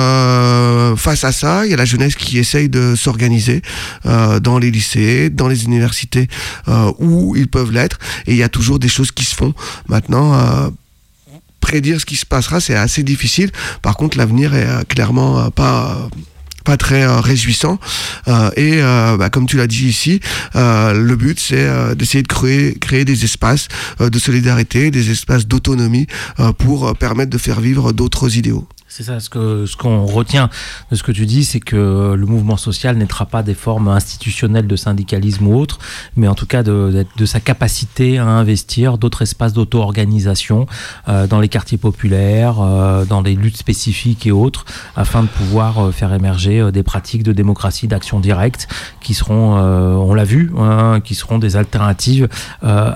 euh, face à ça, il y a la jeunesse qui essaye de s'organiser euh, dans les lycées, dans les universités euh, où ils peuvent l'être, et il y a toujours des choses qui se font. Maintenant, euh, prédire ce qui se passera, c'est assez difficile. Par contre, l'avenir est euh, clairement euh, pas... Euh, pas très euh, réjouissant euh, et euh, bah, comme tu l'as dit ici, euh, le but c'est euh, d'essayer de créer, créer des espaces euh, de solidarité, des espaces d'autonomie euh, pour euh, permettre de faire vivre d'autres idéaux. C'est ça, ce que ce qu'on retient de ce que tu dis, c'est que le mouvement social n'aidera pas des formes institutionnelles de syndicalisme ou autre, mais en tout cas de, de, de sa capacité à investir d'autres espaces d'auto-organisation euh, dans les quartiers populaires, euh, dans les luttes spécifiques et autres, afin de pouvoir euh, faire émerger euh, des pratiques de démocratie, d'action directe, qui seront, euh, on l'a vu, hein, qui seront des alternatives euh,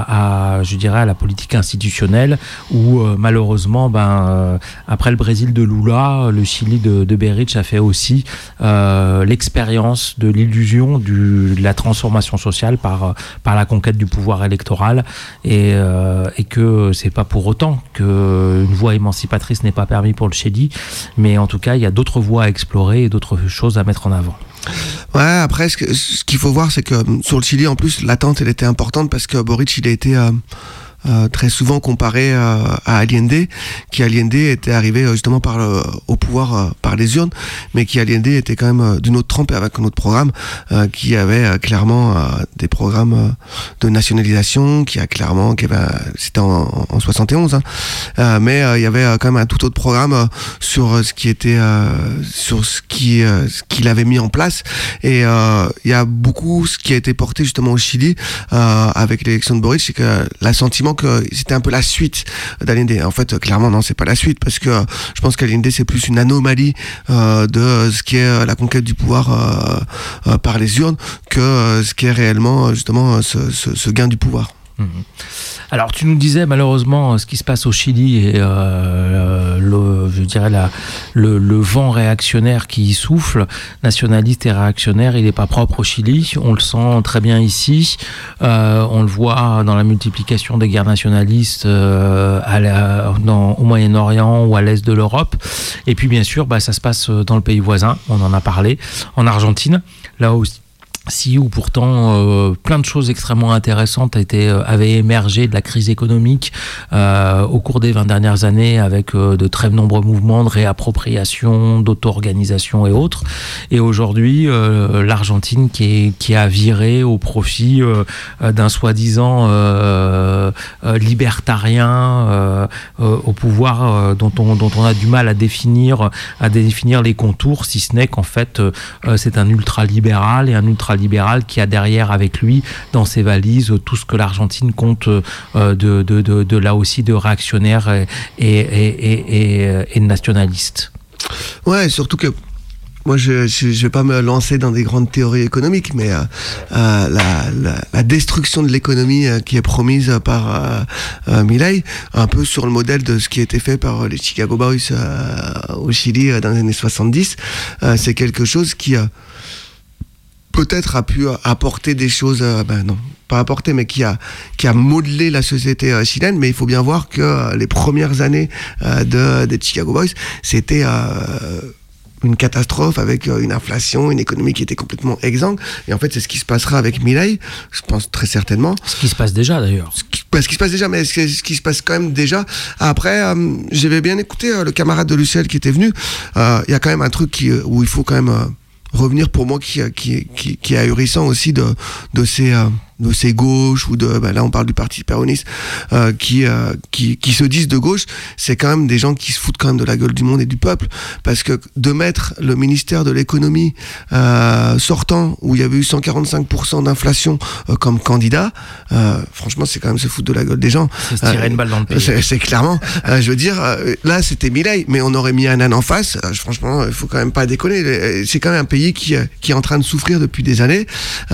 à, à, je dirais, à la politique institutionnelle, où euh, malheureusement, ben, euh, après le Brésil de Lula, le Chili de, de Beric a fait aussi euh, l'expérience de l'illusion du, de la transformation sociale par, par la conquête du pouvoir électoral, et, euh, et que c'est pas pour autant qu'une voie émancipatrice n'est pas permise pour le Chili, mais en tout cas il y a d'autres voies à explorer et d'autres choses à mettre en avant. Ouais, après ce, que, ce qu'il faut voir, c'est que sur le Chili en plus l'attente elle était importante, parce que Boric il a été euh, Euh, très souvent comparé euh, à Allende, qui Allende était arrivé euh, justement par le, au pouvoir euh, par les urnes, mais qui Allende était quand même euh, d'une autre trempe et avec un autre programme, euh, qui avait euh, clairement euh, des programmes euh, de nationalisation, qui a clairement, qui avait, euh, c'était en, en soixante et onze, hein, euh, mais euh, il y avait euh, quand même un tout autre programme euh, sur euh, ce qui était, euh, sur ce qui, euh, ce qu'il avait mis en place, et euh, il y a beaucoup ce qui a été porté justement au Chili euh, avec l'élection de Boric, c'est que l'assentiment que c'était un peu la suite d'Allende. En fait, clairement, non, c'est pas la suite, parce que euh, je pense qu'Allende, c'est plus une anomalie euh, de ce qui est la conquête du pouvoir euh, euh, par les urnes que euh, ce qui est réellement, justement, ce, ce, ce gain du pouvoir. Mmh. Alors tu nous disais malheureusement ce qui se passe au Chili et euh, le, je dirais la, le, le vent réactionnaire qui y souffle, nationaliste et réactionnaire, il n'est pas propre au Chili, on le sent très bien ici, euh, on le voit dans la multiplication des guerres nationalistes euh, à la, dans, au Moyen-Orient ou à l'est de l'Europe, et puis bien sûr bah, ça se passe dans le pays voisin, on en a parlé, en Argentine, là aussi. Si où pourtant euh, plein de choses extrêmement intéressantes étaient, euh, avaient émergé de la crise économique euh, au cours des vingt dernières années, avec euh, de très nombreux mouvements de réappropriation, d'auto-organisation et autres. Et aujourd'hui, euh, l'Argentine qui, est, qui a viré au profit euh, d'un soi-disant euh, euh, libertarien euh, euh, au pouvoir euh, dont, on, dont on a du mal à définir, à définir les contours, si ce n'est qu'en fait euh, c'est un ultra-libéral et un ultra ultralibéral qui a derrière avec lui dans ses valises tout ce que l'Argentine compte euh, de, de, de, de là aussi de réactionnaires et, et, et, et, et de nationalistes. Ouais, surtout que moi, je ne vais pas me lancer dans des grandes théories économiques, mais euh, euh, la, la, la destruction de l'économie euh, qui est promise par euh, euh, Milei, un peu sur le modèle de ce qui a été fait par les Chicago Boys euh, au Chili euh, dans les années soixante-dix, euh, c'est quelque chose qui euh, peut-être a pu apporter des choses, euh, ben non, pas apporter, mais qui a, qui a modelé la société euh, chilienne. Mais il faut bien voir que euh, les premières années euh, de, des Chicago Boys, c'était... Euh, une catastrophe avec une inflation, une économie qui était complètement exsangue. Et en fait, c'est ce qui se passera avec Milei, je pense très certainement. Ce qui se passe déjà, d'ailleurs. Ce qui, bah, ce qui se passe déjà, mais ce qui, ce qui se passe quand même déjà. Après, euh, j'avais bien écouté euh, le camarade de Lucelle qui était venu. Il euh, y a quand même un truc qui, où il faut quand même euh, revenir pour moi, qui, qui, qui, qui est ahurissant aussi de, de ces... Euh, de ces gauches ou de, ben là on parle du parti péroniste, euh, qui, euh, qui, qui se disent de gauche, c'est quand même des gens qui se foutent quand même de la gueule du monde et du peuple, parce que de mettre le ministère de l'économie euh, sortant, où il y avait eu cent quarante-cinq pour cent d'inflation euh, comme candidat, euh, franchement c'est quand même se foutre de la gueule des gens. C'est se tirer euh, une balle dans le pied. C'est, c'est clairement, euh, je veux dire, euh, là c'était Milei, mais on aurait mis un âne en face, euh, franchement il faut quand même pas déconner, c'est quand même un pays qui, qui est en train de souffrir depuis des années,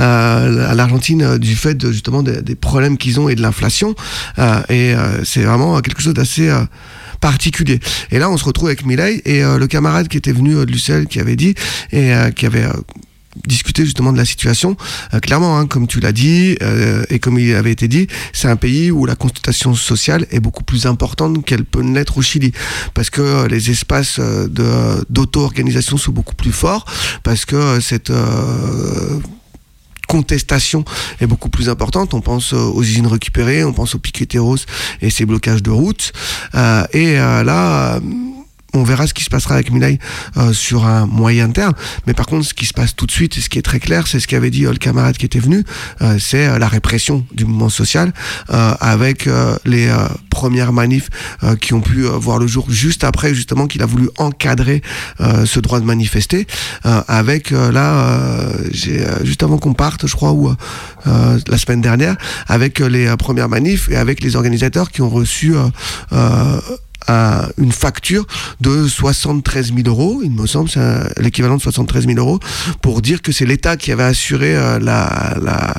euh, l'Argentine euh, du fait de, justement des, des problèmes qu'ils ont et de l'inflation, euh, et euh, c'est vraiment quelque chose d'assez euh, particulier. Et là on se retrouve avec Milei et euh, le camarade qui était venu euh, de Lucelle qui avait dit et euh, qui avait euh, discuté justement de la situation, euh, clairement hein, comme tu l'as dit euh, et comme il avait été dit, c'est un pays où la contestation sociale est beaucoup plus importante qu'elle peut l'être au Chili, parce que euh, les espaces euh, de, d'auto-organisation sont beaucoup plus forts, parce que euh, cette euh, contestation est beaucoup plus importante. On pense aux usines récupérées, on pense aux piqueteros et ces blocages de routes. Euh, et euh, là, euh, on verra ce qui se passera avec Milei euh, sur un moyen terme. Mais par contre, ce qui se passe tout de suite, et ce qui est très clair, c'est ce qu'avait dit euh, le camarade qui était venu, euh, c'est euh, la répression du mouvement social, euh, avec euh, les euh, premières manifs euh, qui ont pu euh, voir le jour juste après, justement, qu'il a voulu encadrer euh, ce droit de manifester, euh, avec euh, là, euh, j'ai, euh, juste avant qu'on parte, je crois, ou euh, la semaine dernière, avec euh, les euh, premières manifs et avec les organisateurs qui ont reçu euh, euh, à une facture de soixante-treize mille euros, il me semble, c'est un, l'équivalent de soixante-treize mille euros, pour dire que c'est l'État qui avait assuré euh, la, la,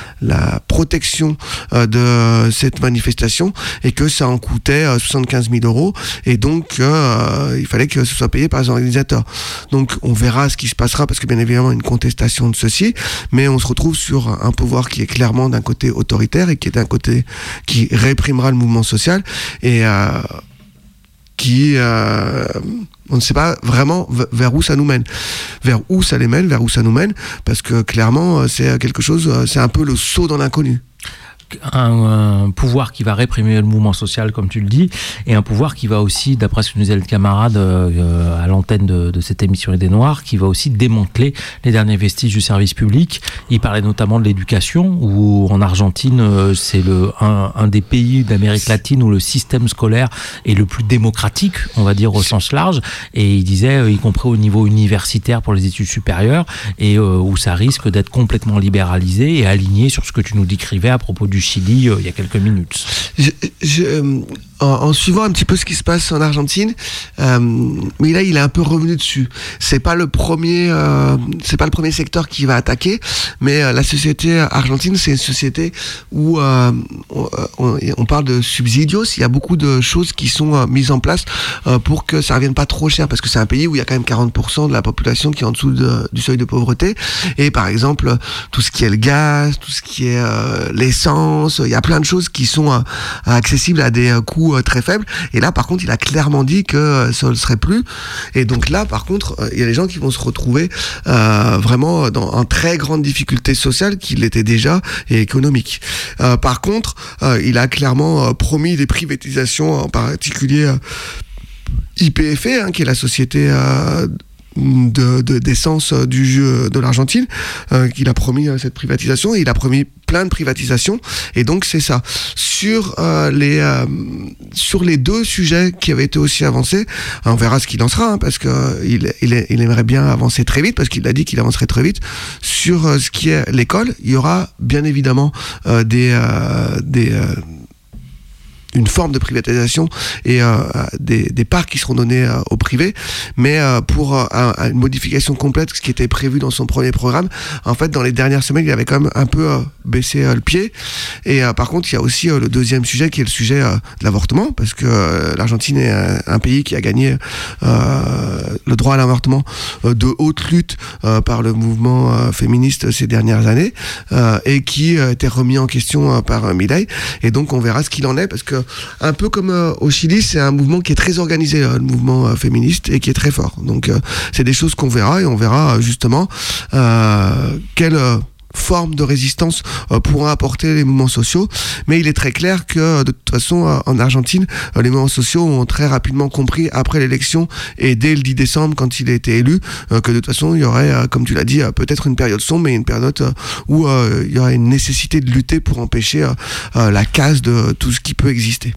la protection euh, de cette manifestation et que ça en coûtait euh, soixante-quinze mille euros et donc euh, il fallait que ce soit payé par les organisateurs. Donc on verra ce qui se passera, parce que bien évidemment une contestation de ceci, mais on se retrouve sur un pouvoir qui est clairement d'un côté autoritaire et qui est d'un côté qui réprimera le mouvement social et euh, qui, euh, on ne sait pas vraiment vers où ça nous mène, vers où ça les mène, vers où ça nous mène, parce que clairement c'est quelque chose, c'est un peu le saut dans l'inconnu. Un, un pouvoir qui va réprimer le mouvement social, comme tu le dis, et un pouvoir qui va aussi, d'après ce que nous disait le camarade euh, à l'antenne de, de cette émission Idées Noires, qui va aussi démanteler les derniers vestiges du service public. Il parlait notamment de l'éducation, où en Argentine, euh, c'est le, un, un des pays d'Amérique latine où le système scolaire est le plus démocratique, on va dire au sens large, et il disait, euh, y compris au niveau universitaire pour les études supérieures, et euh, où ça risque d'être complètement libéralisé et aligné sur ce que tu nous décrivais à propos du Chili euh, il y a quelques minutes. Je, je, euh, en, en suivant un petit peu ce qui se passe en Argentine, euh, mais là il est un peu revenu dessus. C'est pas le premier, euh, c'est pas le premier secteur qui va attaquer, mais euh, la société argentine, c'est une société où euh, on, on, on parle de subsidios. Il y a beaucoup de choses qui sont euh, mises en place euh, pour que ça revienne pas trop cher, parce que c'est un pays où il y a quand même quarante pour cent de la population qui est en dessous de, du seuil de pauvreté. Et par exemple, tout ce qui est le gaz, tout ce qui est euh, l'essence, il y a plein de choses qui sont euh, accessibles à des euh, coûts euh, très faibles. Et là, par contre, il a clairement dit que euh, ça ne le serait plus. Et donc là, par contre, euh, il y a des gens qui vont se retrouver euh, vraiment dans une très grande difficulté sociale qu'il était déjà et économique. Euh, par contre, euh, il a clairement euh, promis des privatisations, en particulier euh, Y P F, hein, qui est la société euh, de, de, d'essence du jeu de l'Argentine, euh, qu'il a promis euh, cette privatisation, et il a promis plein de privatisations, et donc c'est ça. Sur, euh, les, euh, sur les deux sujets qui avaient été aussi avancés, on verra ce qu'il en sera, hein, parce qu'il euh, il, il aimerait bien avancer très vite, parce qu'il a dit qu'il avancerait très vite. Sur euh, ce qui est l'école, il y aura bien évidemment euh, des... Euh, des euh, une forme de privatisation et euh, des, des parts qui seront données euh, au privé, mais euh, pour euh, une modification complète, ce qui était prévu dans son premier programme, en fait, dans les dernières semaines, il avait quand même un peu euh, baissé euh, le pied. Et euh, par contre, il y a aussi euh, le deuxième sujet, qui est le sujet euh, de l'avortement, parce que euh, l'Argentine est un, un pays qui a gagné euh, le droit à l'avortement euh, de haute lutte euh, par le mouvement euh, féministe ces dernières années, euh, et qui a euh, été remis en question euh, par euh, Milei. Et donc, on verra ce qu'il en est, parce que un peu comme euh, au Chili, c'est un mouvement qui est très organisé, euh, le mouvement euh, féministe, et qui est très fort. Donc euh, c'est des choses qu'on verra, et on verra euh, justement euh, quelle euh, forme de résistance euh, pourront apporter les mouvements sociaux. Mais il est très clair que de toute façon, euh, en Argentine, euh, les mouvements sociaux ont très rapidement compris après l'élection, et dès le dix décembre, quand il a été élu, euh, que de toute façon, il y aurait, euh, comme tu l'as dit, euh, peut-être une période sombre, mais une période euh, où euh, il y aurait une nécessité de lutter pour empêcher euh, euh, la casse de tout ce qui peut exister.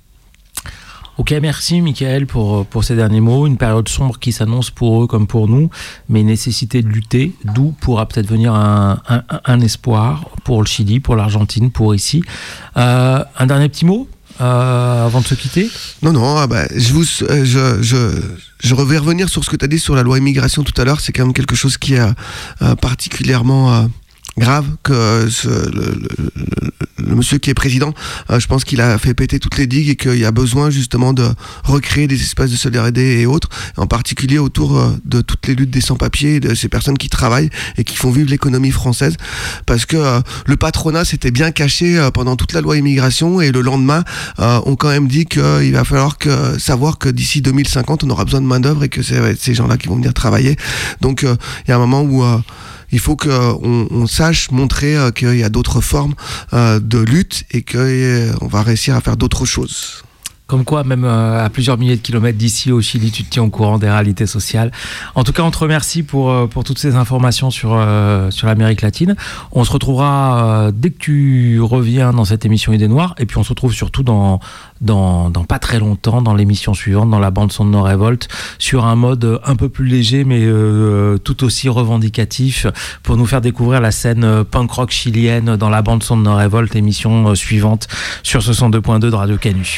Ok, merci Mickaël pour, pour ces derniers mots. Une période sombre qui s'annonce pour eux comme pour nous, mais nécessité de lutter, d'où pourra peut-être venir un, un, un espoir pour le Chili, pour l'Argentine, pour ici. Euh, un dernier petit mot euh, avant de se quitter ? Non, non, ah bah, je, vous, euh, je, je, je vais revenir sur ce que tu as dit sur la loi immigration tout à l'heure. C'est quand même quelque chose qui est euh, particulièrement... Euh, grave, que ce, le, le, le, le monsieur qui est président, euh, je pense qu'il a fait péter toutes les digues, et qu'il y a besoin justement de recréer des espaces de solidarité et autres, en particulier autour euh, de toutes les luttes des sans-papiers, de ces personnes qui travaillent et qui font vivre l'économie française, parce que euh, le patronat s'était bien caché euh, pendant toute la loi immigration, et le lendemain euh, ont quand même dit qu'il va falloir que, savoir que d'ici deux mille cinquante on aura besoin de main d'œuvre, et que c'est ces gens-là qui vont venir travailler. Donc il euh, y a un moment où euh, il faut qu'on on sache montrer euh, qu'il y a d'autres formes euh, de lutte, et qu'on euh, va réussir à faire d'autres choses. Comme quoi, même euh, à plusieurs milliers de kilomètres d'ici, au Chili, tu te tiens au courant des réalités sociales. En tout cas, on te remercie pour, euh, pour toutes ces informations sur, euh, sur l'Amérique latine. On se retrouvera euh, dès que tu reviens dans cette émission Idées Noires, et puis on se retrouve surtout dans, dans, dans pas très longtemps, dans l'émission suivante, dans la bande-son de No Revolt, sur un mode un peu plus léger, mais euh, tout aussi revendicatif, pour nous faire découvrir la scène punk rock chilienne dans la bande-son de No Revolt, émission euh, suivante sur ce cent deux point deux de Radio Canu.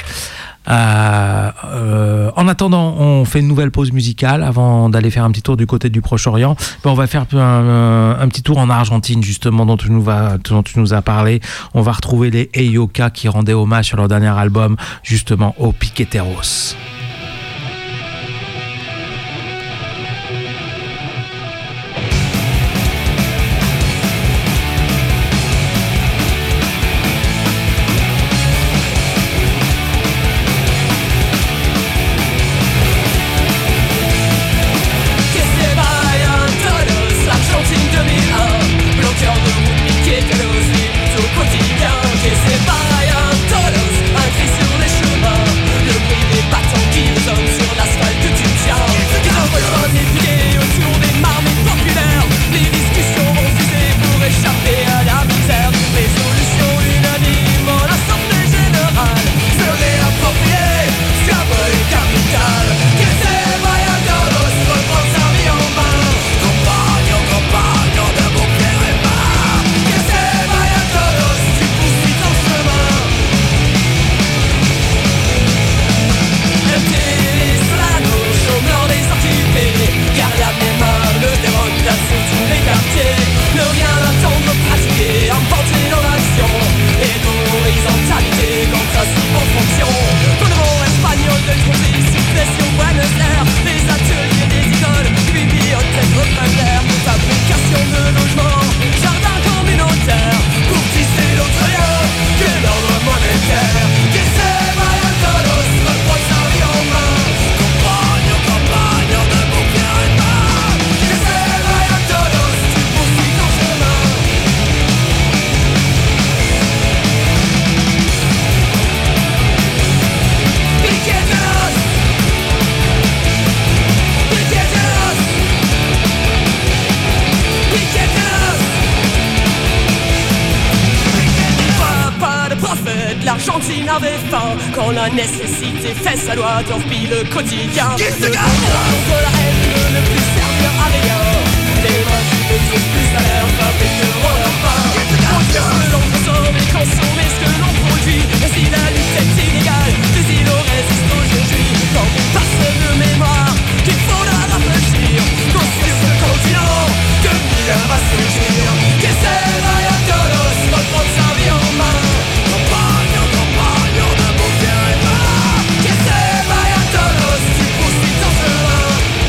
Euh, euh, en attendant, on fait une nouvelle pause musicale avant d'aller faire un petit tour du côté du Proche-Orient. Ben, on va faire un, un petit tour en Argentine, justement, dont tu, nous vas, dont tu nous as parlé. On va retrouver les Eyoka qui rendaient hommage sur leur dernier album, justement, aux Piqueteros. Que se vayan todos, un cri sur les chemins, le bruit des bâtons cantine avait faim, quand la nécessité fait sa loi, tant pis le quotidien. Qui se Le garde de la haine ne ne plus servir à rien. Les mains qui ne trouvent plus à l'air fabriqueront leur pain. On tire ce que l'on consomme et consommer ce que l'on produit. Et si la lutte est inégale, des îlots résistent aujourd'hui. Quand on passe de mémoire, qu'il faudra réfléchir. Construire ce continent, que l'hiver va surgir. Que c'est Vaya Todos, reprendre sa vie en main. Compagnons, compagnons de mon bien et malin. Que c'est Vaya Todos, tu poursuis ton chemin.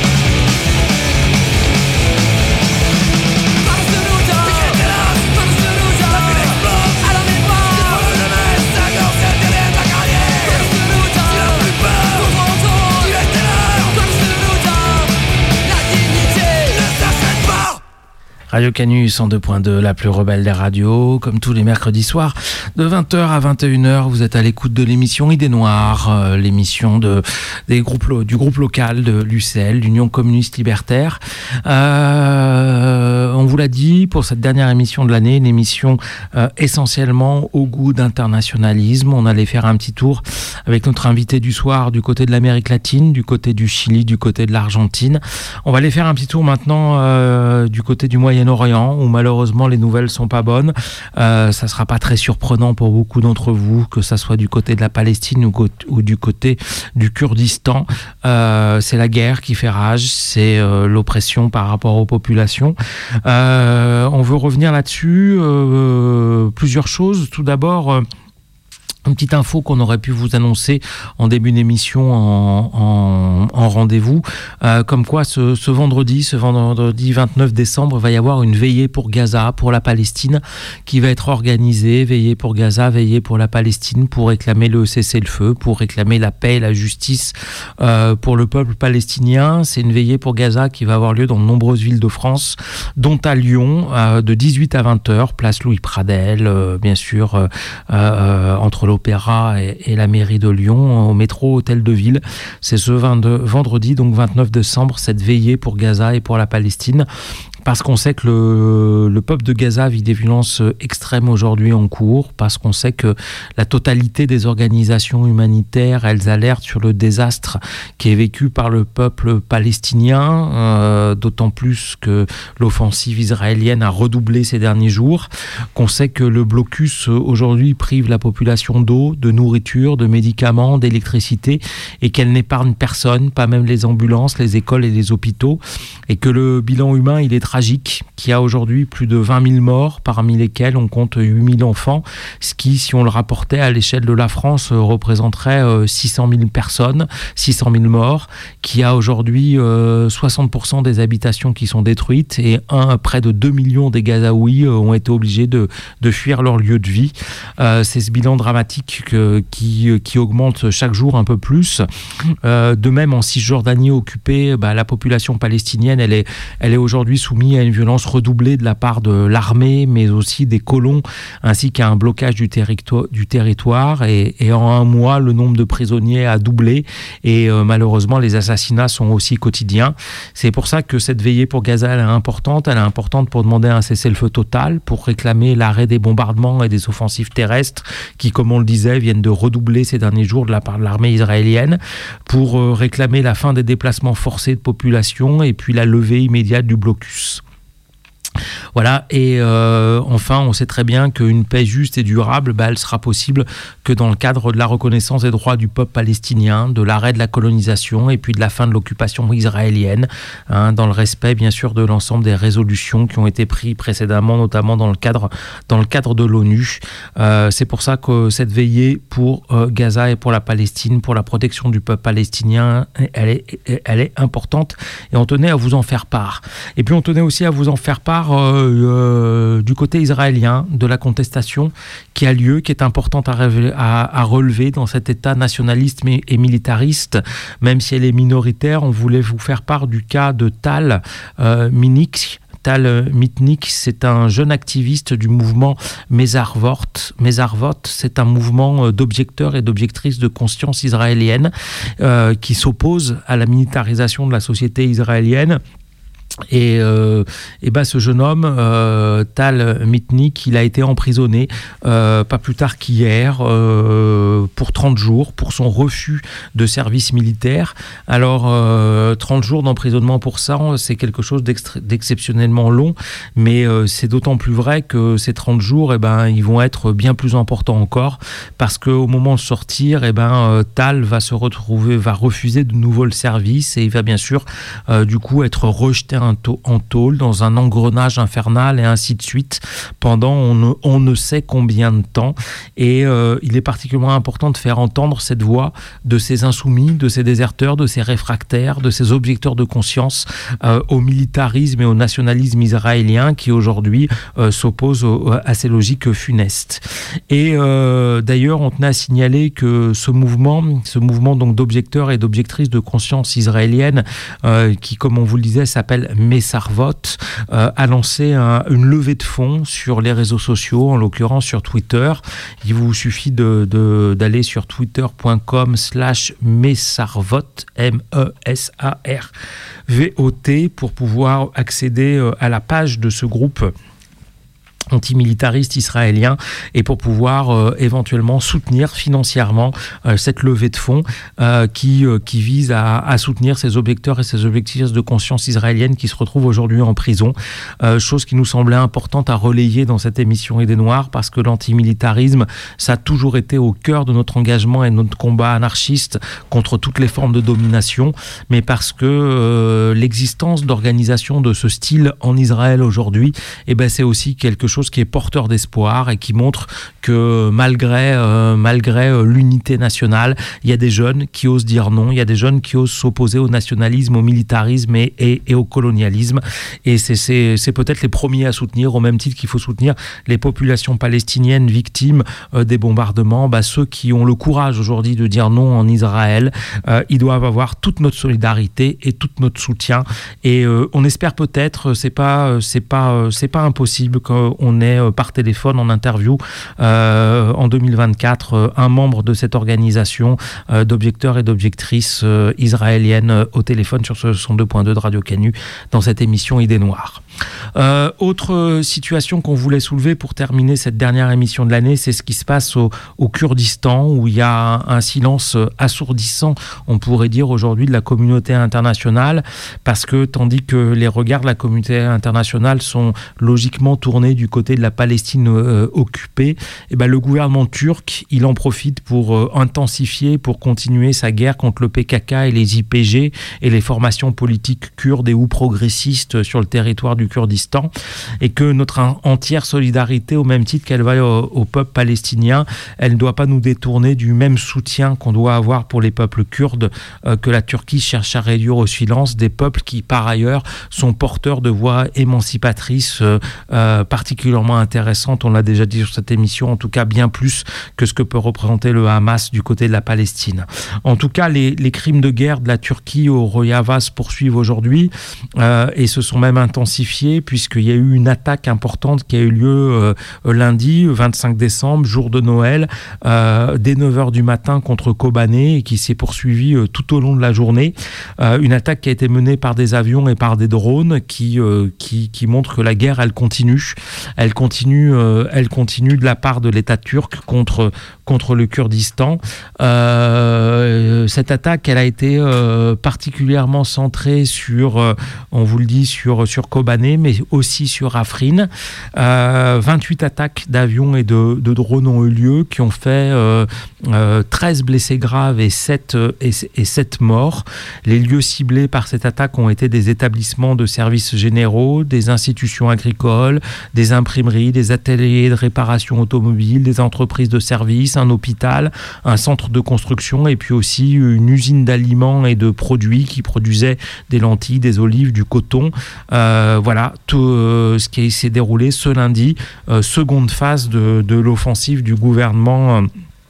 Vamos de lucha, vamos de lucha. La ville explose, à la mémoire. Il faut le mettre, sa gorge est derrière la carrière. Vamos de lucha, tu n'as plus peur, tout rentons. Il était l'heure, vamos de lucha. La dignité ne s'achète pas. Radio Canu cent deux point deux, la plus rebelle des radios, comme tous les mercredis soirs, de vingt heures à vingt et une heures, vous êtes à l'écoute de l'émission Idées Noires, euh, l'émission de, des groupes, lo- du groupe local de l'U C L, l'Union communiste libertaire. Euh, on vous l'a dit, pour cette dernière émission de l'année, une émission euh, essentiellement au goût d'internationalisme. On allait faire un petit tour avec notre invité du soir du côté de l'Amérique latine, du côté du Chili, du côté de l'Argentine. On va aller faire un petit tour maintenant euh, du côté du Moyen-Orient, où malheureusement les nouvelles sont pas bonnes. Euh, ça sera pas très surprenant pour beaucoup d'entre vous, que ça soit du côté de la Palestine ou, co- ou du côté du Kurdistan. Euh, c'est la guerre qui fait rage, c'est euh, l'oppression par rapport aux populations. Euh, on veut revenir là-dessus. Euh, plusieurs choses. Tout d'abord, euh, une petite info qu'on aurait pu vous annoncer en début d'émission en, en, en rendez-vous, euh, comme quoi ce, ce vendredi, ce vendredi vingt-neuf décembre, va y avoir une veillée pour Gaza, pour la Palestine, qui va être organisée. Veillée pour Gaza, veillée pour la Palestine, pour réclamer le cessez-le-feu, pour réclamer la paix et la justice euh, pour le peuple palestinien. C'est une veillée pour Gaza qui va avoir lieu dans de nombreuses villes de France, dont à Lyon, euh, de dix-huit à vingt heures, place Louis Pradel, euh, bien sûr, euh, euh, entre l'Opéra et, et la mairie de Lyon, au métro Hôtel de Ville. C'est ce vingt-deux, vendredi, donc vingt-neuf décembre, cette veillée pour Gaza et pour la Palestine. Parce qu'on sait que le, le peuple de Gaza vit des violences extrêmes aujourd'hui en cours, parce qu'on sait que la totalité des organisations humanitaires, elles alertent sur le désastre qui est vécu par le peuple palestinien, euh, d'autant plus que l'offensive israélienne a redoublé ces derniers jours, qu'on sait que le blocus aujourd'hui prive la population d'eau, de nourriture, de médicaments, d'électricité, et qu'elle n'épargne personne, pas même les ambulances, les écoles et les hôpitaux, et que le bilan humain, il est tragique, qui a aujourd'hui plus de vingt mille morts, parmi lesquels on compte huit mille enfants, ce qui, si on le rapportait à l'échelle de la France, représenterait six cent mille personnes, six cent mille morts, qui a aujourd'hui euh, soixante pour cent des habitations qui sont détruites, et un, près de deux millions des Gazaouis ont été obligés de, de fuir leur lieu de vie. Euh, c'est ce bilan dramatique que, qui, qui augmente chaque jour un peu plus. Euh, de même, en Cisjordanie occupée, bah, la population palestinienne, elle est, elle est aujourd'hui soumise à une violence redoublée de la part de l'armée, mais aussi des colons, ainsi qu'à un blocage du, territo- du territoire. Et, et en un mois, le nombre de prisonniers a doublé, et euh, malheureusement, les assassinats sont aussi quotidiens. C'est pour ça que cette veillée pour Gaza, elle est importante. Elle est importante pour demander un cessez-le-feu total, pour réclamer l'arrêt des bombardements et des offensives terrestres qui, comme on le disait, viennent de redoubler ces derniers jours de la part de l'armée israélienne, pour euh, réclamer la fin des déplacements forcés de population et puis la levée immédiate du blocus. Voilà, et euh, enfin, on sait très bien qu'une paix juste et durable, bah, elle sera possible que dans le cadre de la reconnaissance des droits du peuple palestinien, de l'arrêt de la colonisation et puis de la fin de l'occupation israélienne, hein, dans le respect, bien sûr, de l'ensemble des résolutions qui ont été prises précédemment, notamment dans le cadre, dans le cadre de l'ONU. Euh, c'est pour ça que cette veillée pour euh, Gaza et pour la Palestine, pour la protection du peuple palestinien, elle est, elle est importante, et on tenait à vous en faire part. Et puis on tenait aussi à vous en faire part Euh, euh, du côté israélien, de la contestation qui a lieu, qui est importante à, révéler, à, à relever dans cet État nationaliste et militariste, même si elle est minoritaire. On voulait vous faire part du cas de Tal euh, Minik. Tal Mitnick, c'est un jeune activiste du mouvement Mesarvot. Mesarvot, c'est un mouvement d'objecteurs et d'objectrices de conscience israélienne euh, qui s'oppose à la militarisation de la société israélienne, Et, euh, et ben ce jeune homme, euh, Tal Mitnick, il a été emprisonné euh, pas plus tard qu'hier euh, pour trente jours pour son refus de service militaire. Alors euh, trente jours d'emprisonnement pour ça, c'est quelque chose d'exceptionnellement long, mais euh, c'est d'autant plus vrai que ces trente jours, eh ben, ils vont être bien plus importants encore, parce qu'au moment de sortir, eh ben, euh, Tal va se retrouver, va refuser de nouveau le service, et il va bien sûr euh, du coup être rejeté en tôle dans un engrenage infernal et ainsi de suite pendant on ne, on ne sait combien de temps. Et euh, il est particulièrement important de faire entendre cette voix de ces insoumis, de ces déserteurs, de ces réfractaires, de ces objecteurs de conscience euh, au militarisme et au nationalisme israélien qui aujourd'hui euh, s'opposent au, à ces logiques funestes. Et euh, d'ailleurs, on tenait à signaler que ce mouvement, ce mouvement donc d'objecteurs et d'objectrices de conscience israélienne, euh, qui, comme on vous le disait, s'appelle Messarvot, euh, a lancé un, une levée de fonds sur les réseaux sociaux, en l'occurrence sur Twitter. Il vous suffit de, de, d'aller sur twitter.com slash Messarvot, M E S A R V O T, pour pouvoir accéder à la page de ce groupe antimilitariste israélien et pour pouvoir euh, éventuellement soutenir financièrement euh, cette levée de fonds euh, qui, euh, qui vise à, à soutenir ces objecteurs et ces objectrices de conscience israélienne qui se retrouvent aujourd'hui en prison. Euh, chose qui nous semblait importante à relayer dans cette émission Idées Noires, parce que l'antimilitarisme, ça a toujours été au cœur de notre engagement et de notre combat anarchiste contre toutes les formes de domination, mais parce que euh, l'existence d'organisations de ce style en Israël aujourd'hui, eh ben, c'est aussi quelque chose qui est porteur d'espoir et qui montre que malgré, euh, malgré euh, l'unité nationale, il y a des jeunes qui osent dire non, il y a des jeunes qui osent s'opposer au nationalisme, au militarisme et, et, et au colonialisme. Et c'est, c'est, c'est peut-être les premiers à soutenir, au même titre qu'il faut soutenir les populations palestiniennes victimes euh, des bombardements. Bah, ceux qui ont le courage aujourd'hui de dire non en Israël, euh, ils doivent avoir toute notre solidarité et tout notre soutien. Et euh, on espère peut-être, c'est pas, c'est pas, c'est pas impossible qu'on on est euh, par téléphone en interview euh, en deux mille vingt-quatre euh, un membre de cette organisation euh, d'objecteurs et d'objectrices euh, israéliennes euh, au téléphone sur ce cent deux point deux de Radio Canu dans cette émission Idées Noires. Euh, autre situation qu'on voulait soulever pour terminer cette dernière émission de l'année, c'est ce qui se passe au, au Kurdistan, où il y a un, un silence assourdissant, on pourrait dire aujourd'hui, de la communauté internationale, parce que tandis que les regards de la communauté internationale sont logiquement tournés du côté de la Palestine euh, occupée, et ben le gouvernement turc, il en profite pour euh, intensifier, pour continuer sa guerre contre le P K K et les I P G et les formations politiques kurdes et ou progressistes sur le territoire du Kurdistan, et que notre entière solidarité, au même titre qu'elle va au, au peuple palestinien, elle ne doit pas nous détourner du même soutien qu'on doit avoir pour les peuples kurdes, euh, que la Turquie cherche à réduire au silence, des peuples qui par ailleurs sont porteurs de voix émancipatrices euh, euh, particulièrement intéressantes, on l'a déjà dit sur cette émission, en tout cas bien plus que ce que peut représenter le Hamas du côté de la Palestine. En tout cas, les, les crimes de guerre de la Turquie au Rojava se poursuivent aujourd'hui euh, et se sont même intensifiés, puisqu'il y a eu une attaque importante qui a eu lieu euh, lundi vingt-cinq décembre, jour de Noël, euh, dès neuf heures du matin contre Kobané, et qui s'est poursuivie euh, tout au long de la journée. Euh, une attaque qui a été menée par des avions et par des drones qui, euh, qui, qui montre que la guerre, elle continue. Elle continue, euh, elle continue de la part de l'État turc contre, contre le Kurdistan. Euh, cette attaque, elle a été euh, particulièrement centrée sur, euh, on vous le dit, sur, sur Kobané, mais aussi sur Afrin. Euh, vingt-huit attaques d'avions et de, de drones ont eu lieu, qui ont fait euh, euh, treize blessés graves et sept, et, et sept morts. Les lieux ciblés par cette attaque ont été des établissements de services généraux, des institutions agricoles, des imprimeries, des ateliers de réparation automobile, des entreprises de services, un hôpital, un centre de construction, et puis aussi une usine d'aliments et de produits qui produisait des lentilles, des olives, du coton. Euh, voilà tout euh, ce qui s'est déroulé ce lundi, euh, seconde phase de, de l'offensive du gouvernement euh,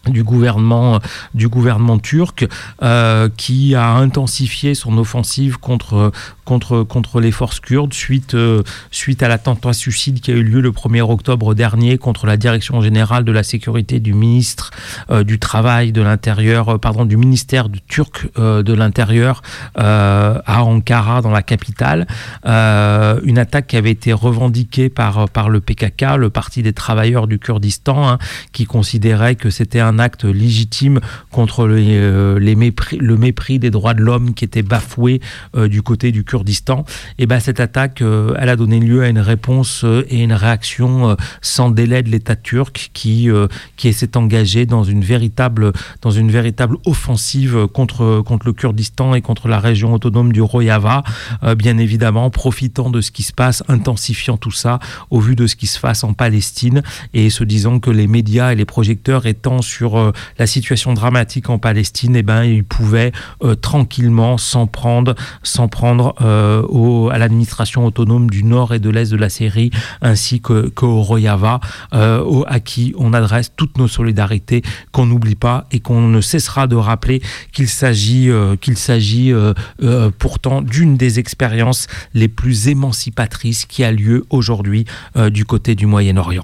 du gouvernement du gouvernement turc euh, qui a intensifié son offensive contre contre contre les forces kurdes suite euh, suite à l'attentat suicide qui a eu lieu le premier octobre dernier contre la direction générale de la sécurité du ministre euh, du travail de l'intérieur euh, pardon du ministère du turc euh, de l'intérieur euh, à Ankara dans la capitale, euh, une attaque qui avait été revendiquée par par le P K K, le Parti des travailleurs du Kurdistan, hein, qui considérait que c'était un acte légitime contre les, euh, les mépris, le mépris des droits de l'homme qui était bafoué euh, du côté du Kurdistan. Et ben cette attaque, euh, elle a donné lieu à une réponse euh, et une réaction euh, sans délai de l'État turc qui euh, qui s'est engagé dans une véritable dans une véritable offensive contre contre le Kurdistan et contre la région autonome du Rojava, euh, bien évidemment profitant de ce qui se passe, intensifiant tout ça au vu de ce qui se passe en Palestine et se disant que les médias et les projecteurs étant sur euh, la situation dramatique en Palestine, eh ben, ils pouvaient euh, tranquillement s'en prendre, s'en prendre euh, au, à l'administration autonome du nord et de l'est de la Syrie, ainsi que, qu'au Rojava, euh, au, à qui on adresse toutes nos solidarités, qu'on n'oublie pas et qu'on ne cessera de rappeler qu'il s'agit, euh, qu'il s'agit euh, euh, pourtant d'une des expériences les plus émancipatrices qui a lieu aujourd'hui euh, du côté du Moyen-Orient.